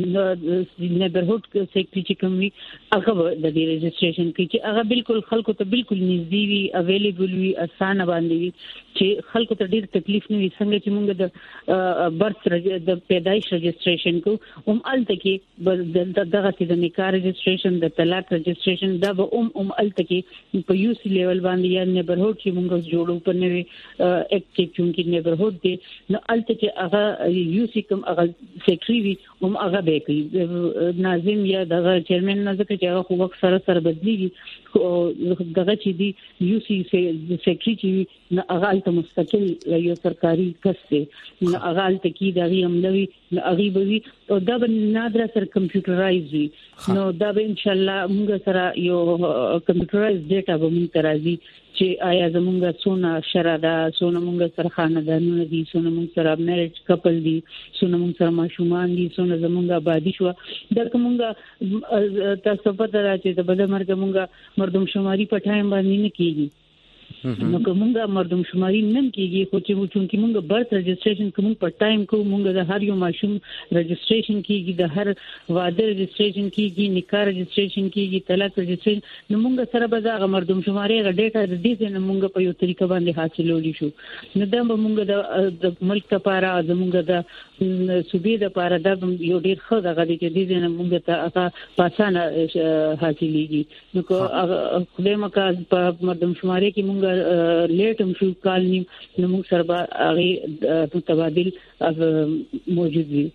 نیبرهود سیکریټری چې کومي هغه د دې رجسټریشن کوي چې هغه بالکل خلکو ته بالکل نږدې وي، اویلیبل وي، اسانه باندې وي چې خلکو ته ډیر تکلیف نه وي. څنګه چې موږ د برث د پیدایش رجسټریشن کو الته کې دغه د نکاح رجسټریشن د طلاق رجسټریشن دا به الته کې په سی لیول باندې یا نیبرهود چې موږ جوړو په نوې اکټ کې چې نیبرهود دی نو الته چې هغه یو سی کوم هغه سیکریټری وي هغه به کوي ناظم یا دغه چیرمن نه ځکه چې هغه خو وخت سره بدلیږي او دغه چې دی یو سی سیکریټری چې هغه الته مستقل یو سرکاري کس دی نو هغه الته کې دغه عملوي هغه به او دا به نادر سره کمپیوټرایز وي. نو دا به ان شاء الله موږ سره یو کمپیوټرایز ډیټا به موږ ترازی چې آیا زمونږ څونه شراده څونه موږ سره خاندانونه دي، څونه موږ سره میریج کپل دي، څونه موږ سره ماشومان دي، څونه زمونږ آبادی شو دا کومه تاسو په تر چې د بدمرګ موږ مردم شماري په ټایم باندې نه کیږي. نو کومه مردم شماري نن کیږي خو چې موږ برث رجسټریشن کوم په ټایم کو موږ د هر یو ماشوم رجسټریشن کیږي، د هر واده رجسټریشن کیږي، نکاح رجسټریشن کیږي، طلاق رجسټریشن نو موږ سره به دا مردم شماري غ ډیټا د دې نه موږ په یو طریقه باندې حاصلولې شو. نو دا به موږ د ملک لپاره زموږ د صوبې لپاره دا یو ډیر ښه دغه دي چې دې نه موږ ته پاسانه حاصلېږي. نو خدای مکه په مردم شماري کې موږ لیټ هم شو کال نیم نو موږ سره هغه تبادل موجود وي.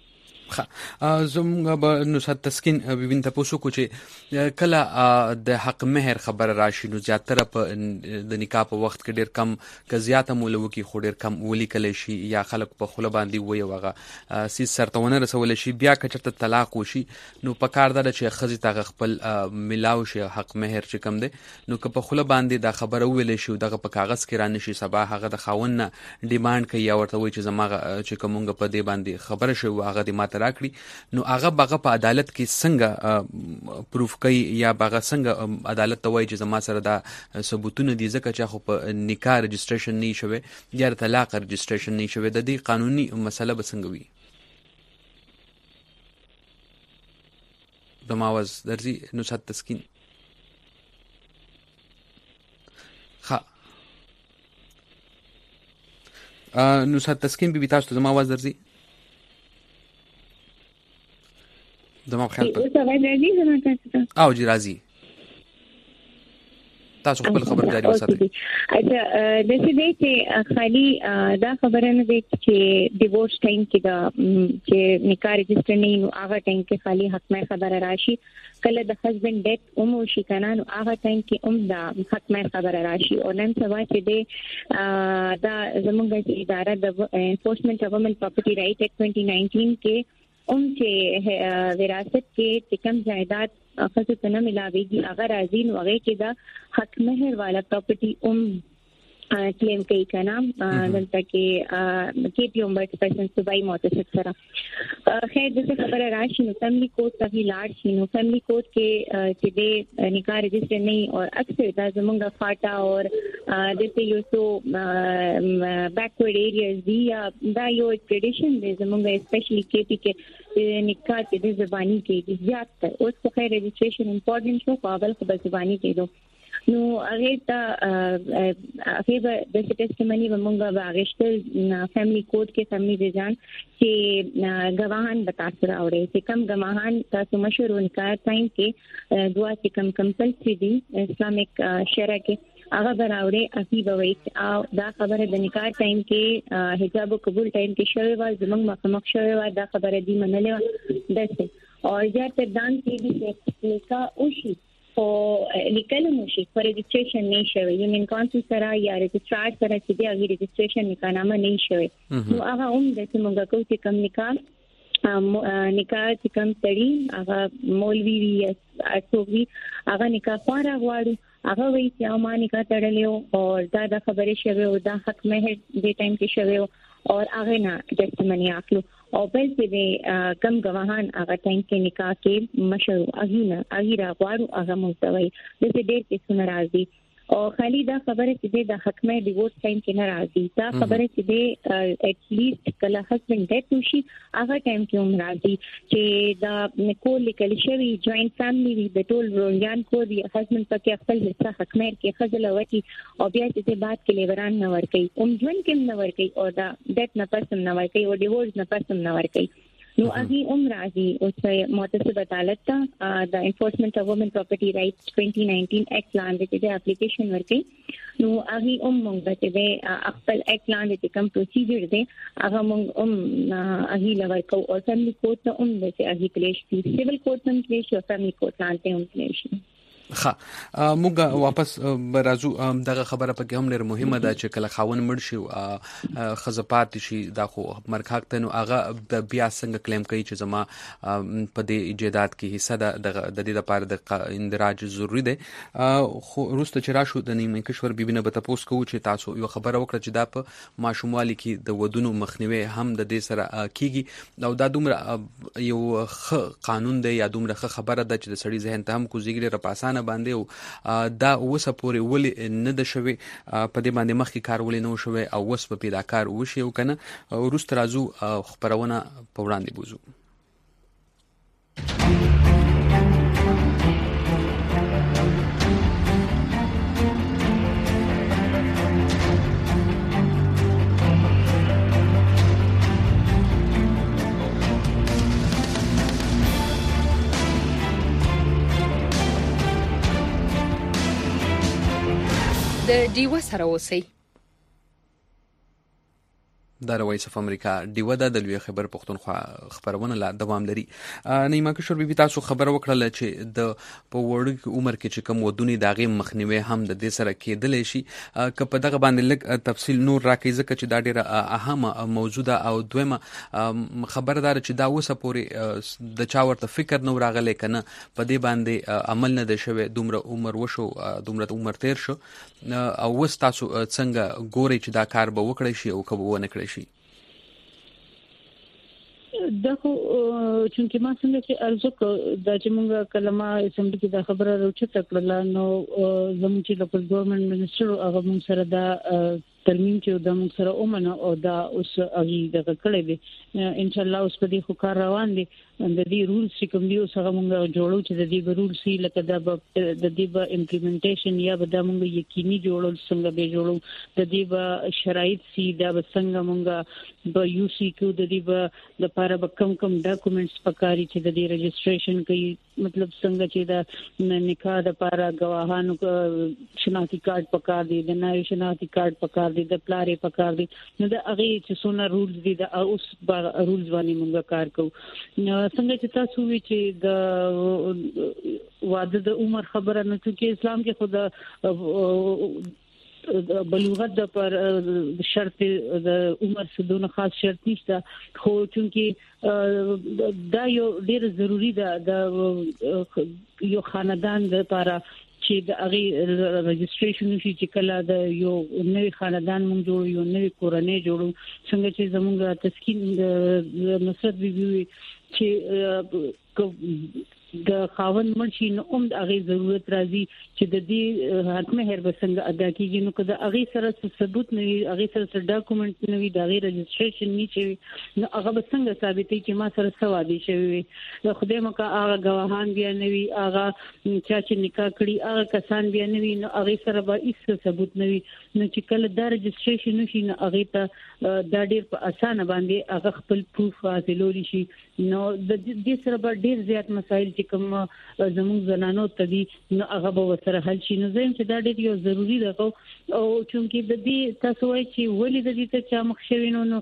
زموږ به نصرت تسکین ببین تاسو کو چې کله د حق مهر خبر راشي نو زیاتره په د نکاح په وخت کې ډیر کم ک زیاته مولو کې خو ډیر کم ولي کله شي یا خلک په خله باندې وي وغه سیس سرتونه رسول شي بیا کچته طلاق وشي نو په کار ده چې خزي تاغه خپل ملاو شي حق مهر چې کم ده نو که په خله باندې دا خبره ویل شي دغه په کاغذ کې رانه شي سبا هغه د خاون نه ډیماند کوي یا ورته وي چې زماغه چې کومګه په دې باندې خبره شي هغه د ماته راکړي نو هغه بغه په عدالت کې څنګه پروف کوي یا بغه څنګه عدالت ته وایي چې زما سره دا ثبوتونه دي ځکه چې خو په نکاح رجسټریشن نه شوي یا طلاق رجسټریشن نه شوي د دې قانوني مسله به څنګه وي د ماوز درځي نصرت تسکین نصرت تسکین بي تاسو ته زما आवाज درځي دما خیال په او جی راځي تاسو خپل خبرداري وساتئ اچھا د دې چې خالي دا خبره نه ده چې ډیورس ټایم کې دا چې نکاح رجسټر نه نو هغه ټایم کې خالي حق مې خبره راشي کله د هسبند ډیت اومو شي کنه نو هغه ټایم کې دا حق مې خبره راشي او نن سبا چې دا زموږ اداره د انفورسمنت اف وومن پراپرټي رائټ ایکټ 2019 کې چې وراثت کې کم جائیداد خاصه تنه ملاويږي اگر راځي نو هغه کې دا حق مہر والا پراپرټي کلیم کوي کنه دلته کې کېپی عمر پرسن صوبای مؤسسه سره خیر د خبره راشي نو فیملی کوډ ته لاړ شي نو فیملی کوډ کې چې د نکاح رجسټر نه او اکثر دا زمونږه فاټا او د یو سو بیکورډ ایریاز دی دا یو ټریډیشن دی زمونږه اسپیشلی کېپی کې نکاح د زبانی کې زیات اوس خو خیر رجسټریشن امپورټنت شو په اول خو زبانی کې دو نو هغه ته هغه د ټیسټمنی ومنګه واغشتل فیملی کوډ کې فیملی ډیزاین چې غواهان بتاثر اوري چې کم غواهان تاسو مشهور نکاح ټایم کې دعا چې کم کمپلسری دي اسلامیک شرع کې هغه براوړي اخی بوي او دا خبره د نکاح ټایم کې حجاب او قبول ټایم کې شوی و زمنګ مخامخ شوی و دا خبره دی منلې دسه او ځکه دان کې دي نکاح او شي او لیکل موشي پر رجسټریشن نه شوی یمن کانسل سره یا رجسټرار سره چې دی هغه رجسټریشن نکاح نه شوی نو هغه د څنګه کو چې کم نکاح چې کم تړي هغه مولوی وی اسوي هغه نکاح خورا غواړي هغه وی چې ما نکاح تړلیو او دا خبره شوی او دا حق مهر دې ټایم کې شوی او هغه نه ټیسټمنی اخلو او بل چې کم غواهان هغه ټایم کې نکاح کې مشهور اغیرا غواړو هغه مستوي د دې ډېر څه ناراضي او خالي دا خبره چې د حق مې ډیورس ټایم کې ناراضي دا خبره چې د اټ لیست کله هسبند ډیت وشي هغه ټایم کې هم راځي چې دا کول لیکل شوی جوائنٹ فیملی وی د ټول ورونیان کو دی هسبند پکې خپل حصہ حق مې کې خزل وتی او بیا چې بعد کې لیوران نه ور کوي ژوند کې نه ور کوي او دا ډیت نه پسند نه ور کوي او ډیورس نه پسند نه ور کوي نو اغي راځي او چې مؤسسه عدالت ته د انفورسمنت اف وومن پراپرټي رائټس 2019 ایکټ لاندې د اپلیکیشن ورکړي نو اغي مونږ ته د خپل ایکټ لاندې کوم پروسیجر دی هغه مونږ اغي لور کو او فیملی کوډ ته د اغي پلیش دي سیویل کوډ ته پلیش او فیملی کوډ لاندې هم پلیش موږ واپس برازو دغه خبره پکې هم ډېر مهمه ده چې کله خاون مړ شي خزپات شي دا خو مرګ حق ته نو هغه د بیا څنګه کلیم کوي چې زما په دې ایجادات کې حصہ د دې لپاره د اندراج ضروری دی خو روسته چې راشو د نیمه کشور بیبینه به تاسو کوو چې تاسو یو خبره وکړه چې دا په ماشوموالي کې د ودونو مخنیوي هم د دې سره کیږي او دا دومره یو قانون دی یا دومره خبره ده چې د سړي ذهن ته هم کوزيګره رپاسانه باندې او دا وسه پورې ولې نه د شوي په دې باندې مخکې کار ولې نه شوي او وس په پیدا کار وشي او کنه ورست راځو خبرونه په وړاندې بوزو د ډیو سره اوسئ د وایس اف امریکا ډیوه د لوی خبر پښتونخوا خبرونه لا دوام لري. نیما کشور بیبي تاسو خبر وکړه چې د په وړو عمر کې چې کوم ودونی داغه مخنیوي هم د دې سره کېدل شي. که په دغه باندې لږ تفصیل نور راکې ځکه چې دا ډیره اهمه موضوع او دویمه خبردار چې دا اوسه پورې د چا ورته فکر نو راغلی کنه په دې باندې عمل نه دی شوی، دومره عمر وشو، دومره عمر تیر شو، او وس تاسو څنګه ګوري چې دا کار به وکړي شي او کبه ونه کړی شي؟ دغه چې ما څنګه چې ارزو د چې موږ کلمه اسمبلی کې دا خبره راوچته کړل، نو زموږ چې لوکل ګورنمنت منسټر هغه موږ سره دا ترمیم چې د موږ سره اومنه او دا اوس هغه دغه کړی دی. ان شاء الله اوس په دې خو کار روان دي. د دې رولز چې کوم دی اوس هغه موږ جوړو چې د دې رولز سي لکه د دې به امپلیمنټیشن یا به د موږ یقیني جوړول څنګه به جوړو، د دې به شرایط سي دا به څنګه موږ به یو سی کو د دې به د لپاره به کم ډاکومېنټس پکاري چې د دې رجسټریشن کوي، مطلب څنګه چې د نکاح لپاره گواهانو شناختی کارت پکار دي، د نوي شناختی کارت پکار دي، د پلارې پکار دي. نو د هغه چې څونه رولز دي د اوس رولز باندې موږ کار کوو. څنګه چې تاسو وی چې د واده د عمر خبره نه، چې اسلام کې خود بلوغت د پر شرط د عمر سدونه خاص شرط نشته، خو چونکی دا یو ډیر ضروری ده د یو خاندان لپاره چې د هغه رجسټریشن شي چې کله د یو نوې خاندان موږ جوړو، یو نوې کورنۍ جوړو. څنګه چې زموږ تسکین د نصرت بیبي چې د خاوند مرشي نو هغه ضرورت راځي چې د دې حتمه هر بسنګ ادا کیږي. نو کله هغه سره ثبوت نه وي، هغه سره ډاکومېنټ نه وي، د هغه رجسټریشن نه شي، نو هغه بسنګ ثابتې چې ما سره سوادي شوی. خدای مکه هغه گواهان بیا نه وي، هغه چې نکاح کړي هغه کسان بیا نه وي، نو هغه سره به هیڅ ثبوت نه وي. نو چې کله دا رجسټریشن نشي نو هغه ته دا ډیر په اسانه باندې هغه خپل پروف حاصلول شي. نو د دې سره به ډیر زیات مسایل چې کوم زموږ زنانو ته دي نو هغه به وسره حل شي. نو زم چې دا ډیر یو ضروری ده، او چونکی د دې تاسو وایي چې ولې د دې ته چا مخ شوی نو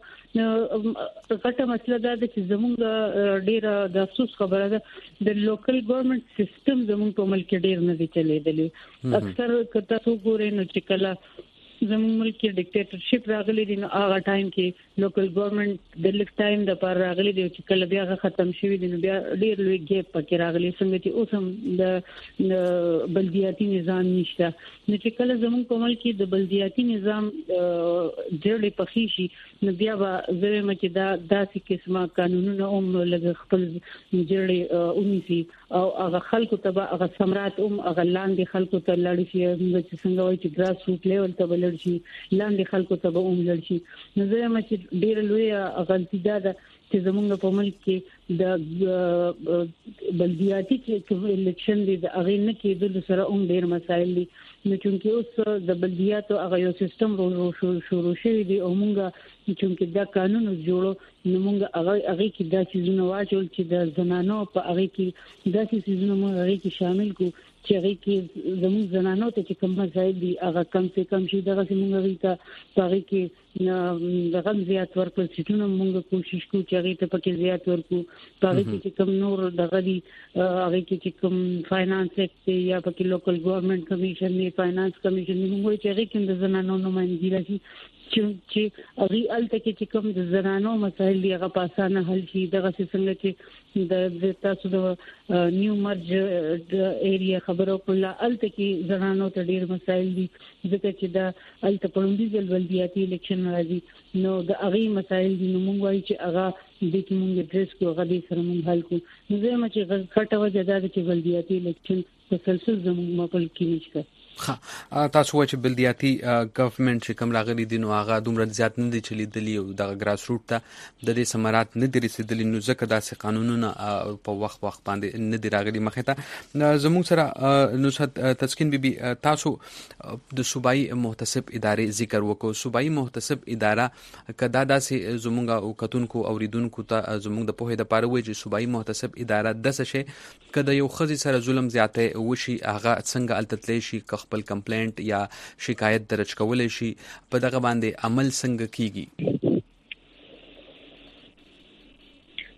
غټه مسله ده چې زموږ ډیر د افسوس خبره ده د لوکل ګورنمنت سیستم زموږ په ملک ډیر نه دی چلیدلی. اکثر کته څو ګورې نو چې کله زموږ ملک کې ډیکټیټرشپ راغلی دی نو هغه ټایم کې لوکل ګورنمنت د لیک ټایم د پر راغلی دی چې کله بیا ختم شوی دی نو بیا ډیر لوی ګیپ پکې راغلی. څنګه چې اوس هم د بلدیاتي نظام نشته، نو چې کله زموږ په ملک کې د بلدیاتي نظام ډېر پخې شي نو بیا به زه مچ دا داسې قسمه قانونونه هم لږ خپل جوړې اونیسي او هغه خلکو ته به هغه سمرات هغه لاندې خلکو ته لړ شي، چې څنګه وایي چې ګراس روټ لیول ته لړ شي، لاندې خلکو ته به لړ شي. نو زه مچ ډېر لوی غلطي ده چې زمونږ په ملک کې د بلدیاتي چې الیکشن دی د هغه نه کېدل سره ډېر مسایل دي. نو چونکی اوس د بلدیاتو هغه یو سیستم شروع شوی دی او مونږ چونکی دا قانون جوړو نو مونږ هغه کې دا چیزونه واچول چې د زنانو په هغه کې دا چیزونه مونږ هغه کې شامل کو چې هغه کې زموږ زنانو ته چې کوم مسایل دي هغه کم سے کم شي. دغه مونږ هغه ته هغه کې د غم زیات ورکړل چې مونږ کوشش کوو چې هغه ته پکې زیات ورکو. هغه کې چې کوم نور دغه دي هغه کې چې کوم فاینانس ایکټ یا پکې لوکل ګورنمنت کمیشن نه فاینانس کمیشن موږ چې هغه کې د زنانو نمائندګي راشي چې هغه الته کې کوم د زنانو مسایل دی هغه په اسانه حل شي. دغه څنګه چې د تاسو د نیو مرج ایریا خبرو کله الته کې زنانو ته ډیر مسایل دي ځکه چې دا الته پړوندې ځل بلدیاتي الیکشن راځي نو د هغه مسایل دي نو موږ وایي چې هغه د کومه ډریس کو هغه دې سره موږ حل کوو. نو زه مچ غټه وجه دا چې بلدیاتي الیکشن تسلسل زموږ ماپل کې نشته. تاسو وایي چې بلدیاتي ګورنمنت چې کوم راغلي دي نو هغه دومره زیات نه دي چلیدلی او د ګراس روټ ته د دې ثمرات نه دي رسیدلی، نو ځکه داسې قانونونه په وخت باندې نه دي راغلي مخې ته. زموږ سره نو تسکین بیبي تاسو د صوبایي محتسب ادارې ذکر وکړو. صوبایي محتسب اداره کدا داسې زموږ او کتونکو اوریدونکو ته زموږ د پوهې د پاره وایي چې صوبایي محتسب اداره د څه شي کدا یو خزي سره ظلم زیاته وشي هغه څنګه التتلی شي خپل کمپلینټ یا شکایت درج کولای شي، په دغه باندې عمل څنګه کیږي؟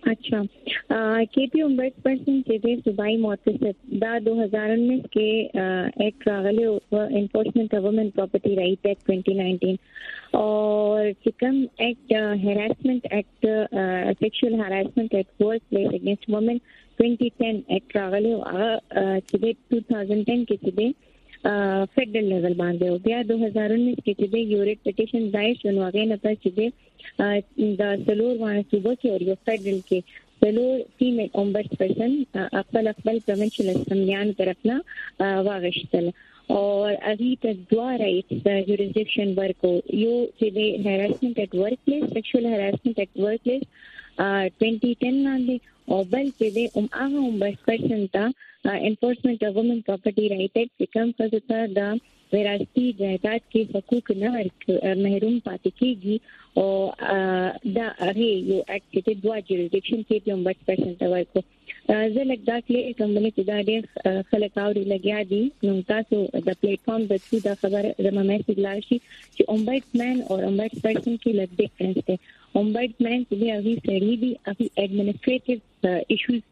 अच्छा केपी ombudsperson چې د صوبایي مؤسسه دا 2019 کې ایکټ راغلی او انفورسمنٹ آف وومن پراپرټي رائټ ایکٹ 2019 और चिकम act harassment act sexual harassment at workplace against women 2010 act रागले چې د 2010 کې چې फेडरल लेवल बांधे हो गया 2019 के चिदे यूरेट पिटीशन दायर शनो आगे न पर चिदे द सलोर वाना सूबा के और यो फेडरल के सलोर फीमेल ओम्बड्सपर्सन अकबल प्रोविंशियल असम्बलियान तरफना वागश्तल और अभी तक द्वारा इट्स jurisdiction वर्क हो यो चिदे harassment at workplace sexual harassment at workplace 2010 नांदे और बल चिदे आगा ओम्बड्सपर्सन ता enforcement of women property right act become फसता द विरासती जायदाद के हकूक न महरूम पाती कीगी और द अरे यो एक्ट के द्वा jurisdiction के भी ombudsperson तवर को ज़े लगता है कि कंपनी किदारे खलकावरी लग्या दी नुंता सो द प्लेटफॉर्म बच्ची द खबर जमा सिगलाशी कि ombudsman और ombudsperson की लग डिफरेंस है ombudsman के अभी सही भी अभी एडमिनिस्ट्रेटिव इश्यूज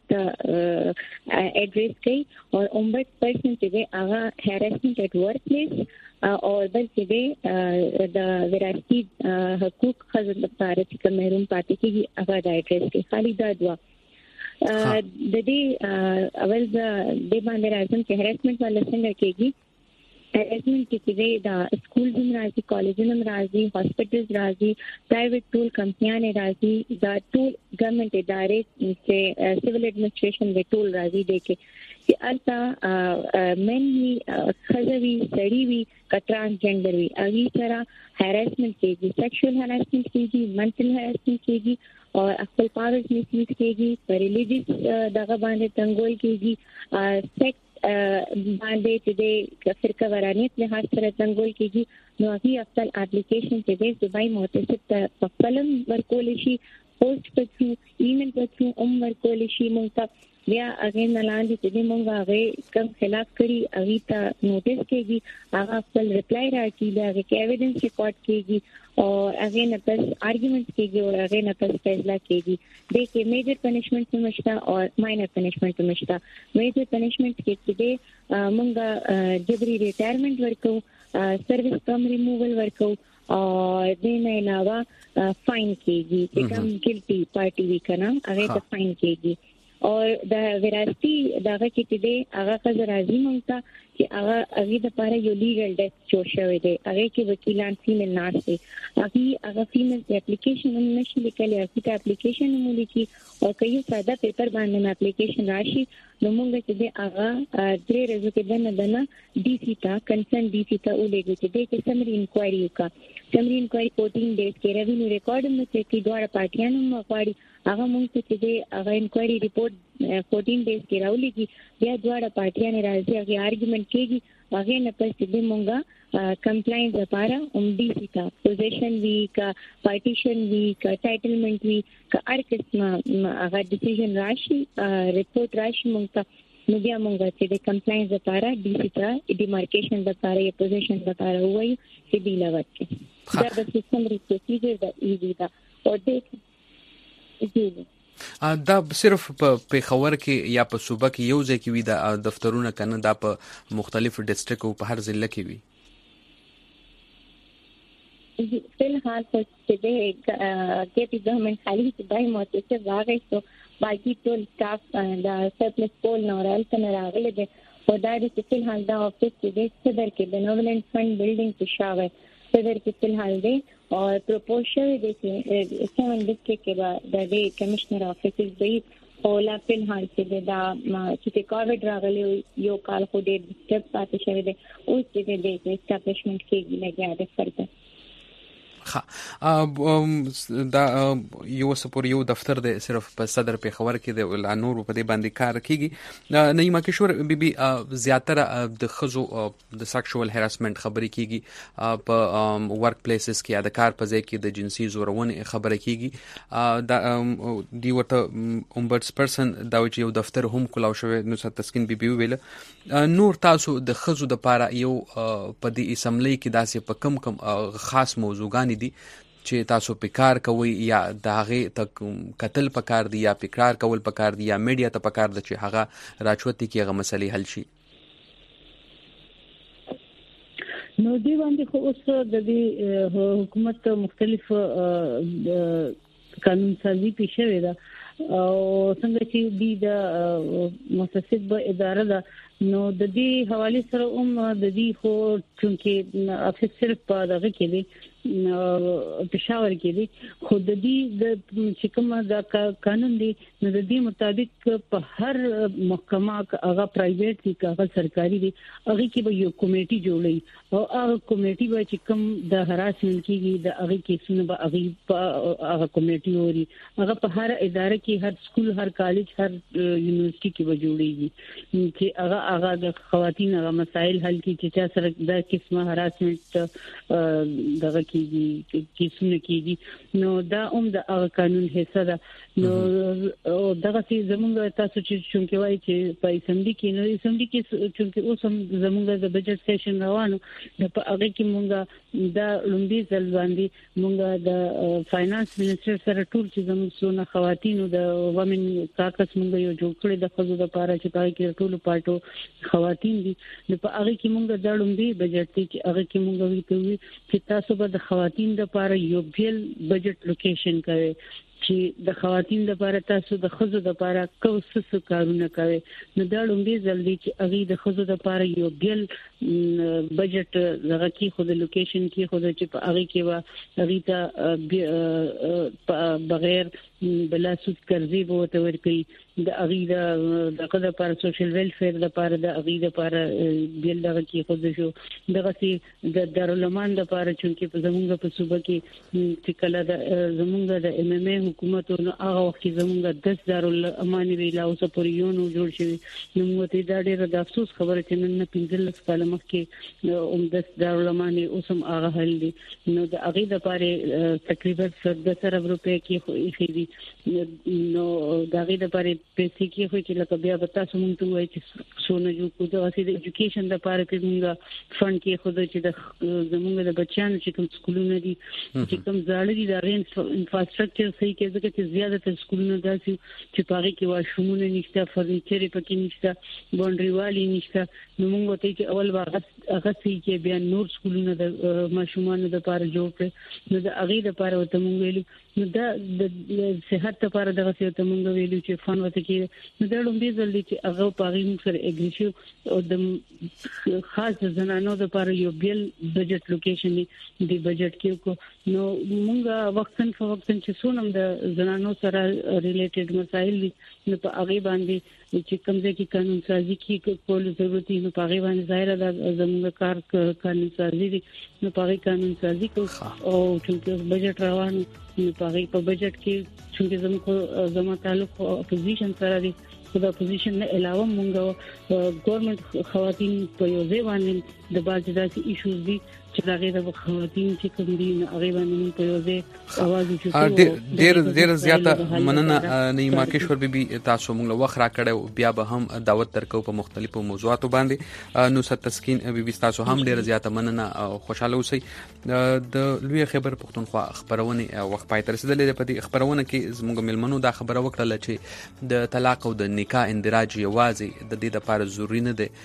एड्रेस की और ombudsperson के आगा harassment at workplace और बल के द विरासती हकूक खजल भारत का महरूम पार्टी की आगा एड्रेस की खाली दुआ दे अवल दे बांधे राजन के harassment वाला संग केगी harassment की चीजें द स्कूल में राजी कॉलेज में राजी हॉस्पिटल्स राजी प्राइवेट टूल कंपनियां ने राजी द टूल गवर्नमेंट इदारे से सिविल एडमिनिस्ट्रेशन में टूल राजी देके कि अल्ता मेन ही खजवी सड़ीवी का ट्रांसजेंडर भी अभी तरह harassment केगी सेक्सुअल harassment केगी मेंटल harassment केगी और अक्ल पावर्स मिसयूज केगी रिलीजियस दगा बांधे तंगोल केगी सेक्स बांधे चिदे फिरका वरानियत लिहाज तरह तंगोल केगी नोही अफ्सल एप्लीकेशन चिदे सुबाई मोतसिब पक्कलम वर्कोलिशी पोस्ट पर थ्रू ईमेल पर थ्रू वर्कोलिशी मुंता या अगेन नलांदी चिदे मंगा आगे कम खिलाफ करी अभी ता नोटिस केगी आगा अफ्सल रिप्लाई राखी आगे के एविडेंस रिकॉर्ड केगी और अगेन अपस आर्गुमेंट्स केगी और अगेन अपस फैसला केगी देखिए मेजर पनिशमेंट समझता और माइनर पनिशमेंट समझता मेजर पनिशमेंट के चिदे मंगा जबरी रिटायरमेंट वर्को सर्विस कम रिमूवल वर्को और देन अलावा फाइन केगी कम गिल्टी पार्टी भी करना अगे तो फाइन केगी और द विरासती दागा की चिदे आगा का राजी मांगता कि आगा अभी द पारा यो लीगल डेथ जोशवे दे आगे के वकीलान फीमेल नार से अभी आगा फीमेल एप्लीकेशन नशी लिखले अभी तो एप्लीकेशन मूली की और कई सादा पेपर बांधने में एप्लीकेशन राशि नमंगे चिदे आगा द्रे रजो के दना डीसी ता कंसर्न डीसी ता उलेगे चिदे के समरी इंक्वायरी 14 डेज के रेवेन्यू रिकॉर्ड में से की द्वारा पार्टियां मकवाड़ी आगा मुंग से चिदे आगा इंक्वायरी रिपोर्ट 14 डेज के राउली की या द्वारा पार्टियां ने राजी आगे आर्गुमेंट केगी आगे न पर चिदे मुंगा कंप्लायंस अपारा डीसी का पोजीशन वी का पार्टीशन वी का टाइटलमेंट वी का हर किस्म आगा डिसीजन राशि रिपोर्ट राशि मुंगता नुबिया मुंगा चिदे कंप्लायंस अपारा डीसी का डिमार्केशन अपारा या पोजीशन अपारा हुआ ही सिदी लवत के द सिस्टम प्रोसीजर द इजी दा और देख जी دا صرف په پیښور کې یا په صوبه کې یو ځای کې وي د دفترونه کنه دا په مختلفو ډیسټریکټ او په هر ضلع کې وي فلحال په دې کې چې ګورنمنت خالي صداي موثق واغې تو باقي ټول سټاف دا سرپلس پول نورال څنګه راغلي دي او دا د فلحال دا افیس کې صدر کې بنولنت فند بلډینګ په شاوه صدر کې فلحال دی और प्रपोजल देखिए 7 डिस्ट्रिक्ट के बाद द कमिश्नर ऑफिस भी ओला फिलहाल से दा चिते कोविड रागले यो काल को डेट स्टेप पाते शवे दे उस चिते दे एस्टैब्लिशमेंट के लगे आदे फर्क ها دا یو سپور یو دفتر دی صرف په صدر پیښور کې دی ول نور په دې باندې کار کوي نعیمه کشور بیبي زیاتره د خزو د سیکشوال هراسمنت خبرې کیږي په ورک پلیسز کې د کار په ځای کې د جنسي زورونې خبرې کیږي دا دی ورته ombudsperson دا یو دفتر هم کلاو شوی نو تسکین بیبي ویل نور تاسو د خزو د پاره یو په دې اسمبلی کې داسې په کم خاص موضوعګان دي چې تاسو پکار کوي یا د هغه قتل پکار دی یا پکار کول پکار دی یا میډیا ته پکار دی چې هغه راچوتي کې هغه مسلې حل شي؟ نو دی باندې خو اوس د دې حکومت مختلف قانون سازي پیښه ده او څنګه چې د مؤسسات به اداره ده نو د دې حواله سره د دې خو چې افیس صرف په دغه کې دی پېښور کې دي خو د دې د چې کوم د قانون دی نو د دې مطابق په هر محکمه هغه پرایویټ دي هغه سرکاري دي هغه کې به یو کمیټي جوړي او هغه کمیټي به چې کوم د هراسمنت کېږي د هغه کیسونه به هغه کمیټي ووري هغه په هر اداره کې هر سکول هر کالج هر یونیورسيټي کې به جوړيږي چې هغه د خواتین هغه مسائل حل کړي چې چا سره د قسمه هراسمنت دغه کیسونه کېږي نو دا د قانون حصہ ده نو دغه چې زموږ تاسو چې وایي چې په اسمبلی کې نو اسمبلی کې چې اوس هم زموږ د بجټ سیشن روانو د په هغه کې مونږ د لومړي ځل باندې مونږ د فاینانس منسټر سره ټول چې زموږ سونه خواتینو د ومن کاکس مونږ یو جوړ کړی د خزو د پاره چې پای کې ټول پټو خواتین دي نو په هغه کې مونږ د لومړي بجټ کې هغه کې مونږ وی چې تاسو به د خواتین د پاره یو بیل بجټ لوکیشن کوي چې د خواتین لپاره تاسو د خزو د لپاره کوڅه کارونه کوي نو دا لومړی ځل دی چې هغه د خزو د لپاره یو بیل بجټ دغه کې خو د لوکیشن کې خو د چې په هغه کې وا هغه ته بغیر بلا سود قرضې به وته ورکړي د هغه دغه لپاره سوشل ویلفیر لپاره د هغه لپاره بیل دغه کې خو د شو دغه سي د دارالمان لپاره چې په زمونږ په صوبه کې چې کله د زمونږ د ام ام ای حکومت نو هغه وخت زمونږ 10 دارالمان ویلا اوس پر یو نو جوړ شوی نو موږ ته دا ډېر د افسوس خبره چې نن 15 کال مخکې 10 دارالمان اوسم هغه حل دي نو د هغه لپاره تقریبا 10 ارب روپے کې خو دي نو دا غي د پاره پیسې کې خو چې لکه بیا به تاسو مونږ ته وایي چې سونه جو کو د اصلي ایجوکیشن د پاره کې موږ فند کې خو د چې د زمونږ د بچیانو چې کوم سکولونه دي چې کوم ځاړي دي د رین انفراستراکچر صحیح کې ځکه چې زیاده تر سکولونه داسي چې پاره کې واشرومونه نشته فرنیچر پکې نشته باونډري والی نشته نو موږ ته چې اول هغه سي چې بیا نور سکولونه د ماشومان د پاره جوړ کړي نو د هغه د پاره وته موږ ویلو نو دا د صحت لپاره دغه څه ته موږ ویلو چې فن وته کې نو دا لومړی ځل دی چې هغه پاغي موږ سره اګریشن او د خاص زنانو لپاره یو بیل بجټ لوکیشن دی بجټ کې کو نو موږ وختن فوقتن چې سونم د زنانو سره ریلیټډ مسایل دي نو په هغه باندې چې کومځه کې قانون سازي کې کول ضرورت نو په هغه باندې ظاهر ده زموږ کار قانون سازي دي نو په هغه قانون سازي کو او چې بجټ روان په بجټ کې چې زموږ تعلق اپوزیشن سره دي خو د اپوزیشن نه علاوه موږ ګورنمنت خواتین په یو ځای باندې د باج داسې ایشوز دي چې دا غیر د خواتین چې کوم دي هغه باندې په یو ځای اواز وچو ډېر زیاته مننه نیما کشور بیبي تاسو موږ وخت را کړو بیا به هم دعوت درکو په مختلفو موضوعاتو باندې نو ست تسکین بیبي تاسو هم ډېر زیاته مننه او خوشاله اوسئ د لوی خبر پښتونخوا خبرونه وخت پای تر رسیدلې په دې خبرونه کې زموږ ملمنو دا خبره وکړه چې د طلاق او د نکاح اندراج یوازې د دې لپاره ضروري نه دی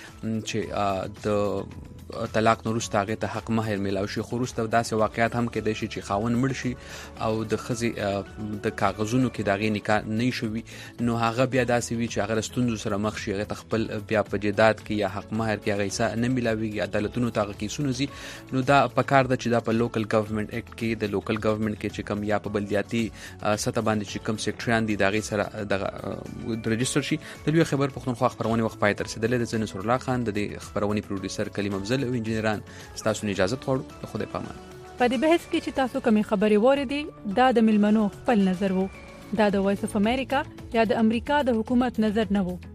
چې د طلاق نورسته هغه ته حق مهر ملاوي شي خو وروسته داسې واقعیت هم کېدای شي چې خاوند مړ شي او د خزي د کاغذونو کې دغه نکاح نه شوي نو هغه بیا داسې وي چې هغه ستوندو سره مخ شي هغه خپل بیا په جداد کې یا حق مهر کې هغه حصہ نه ملاويږي عدالتونو ته کیسونه زی نو دا پکار د چې دا په لوکل ګورنمنت اکټ کې د لوکل ګورنمنت کې چې کم یا په بلدیاتي سطح باندې چې کم سیکټریان دي دغه سره د ريجستره شي د لوی خبر پښتونخوا خبرونه وخت پای تر رسیدلې د نصر الله خان د خبرونه پروډوسر کلیم افضل او انجنیران تاسو نه اجازه غواړو خدای پامان په دې بحث کې چې تاسو کومې خبرې وریدي دا د ملمنو خپل نظر وو دا د وایس اف امریکا یا د امریکا د حکومت نظر نه وو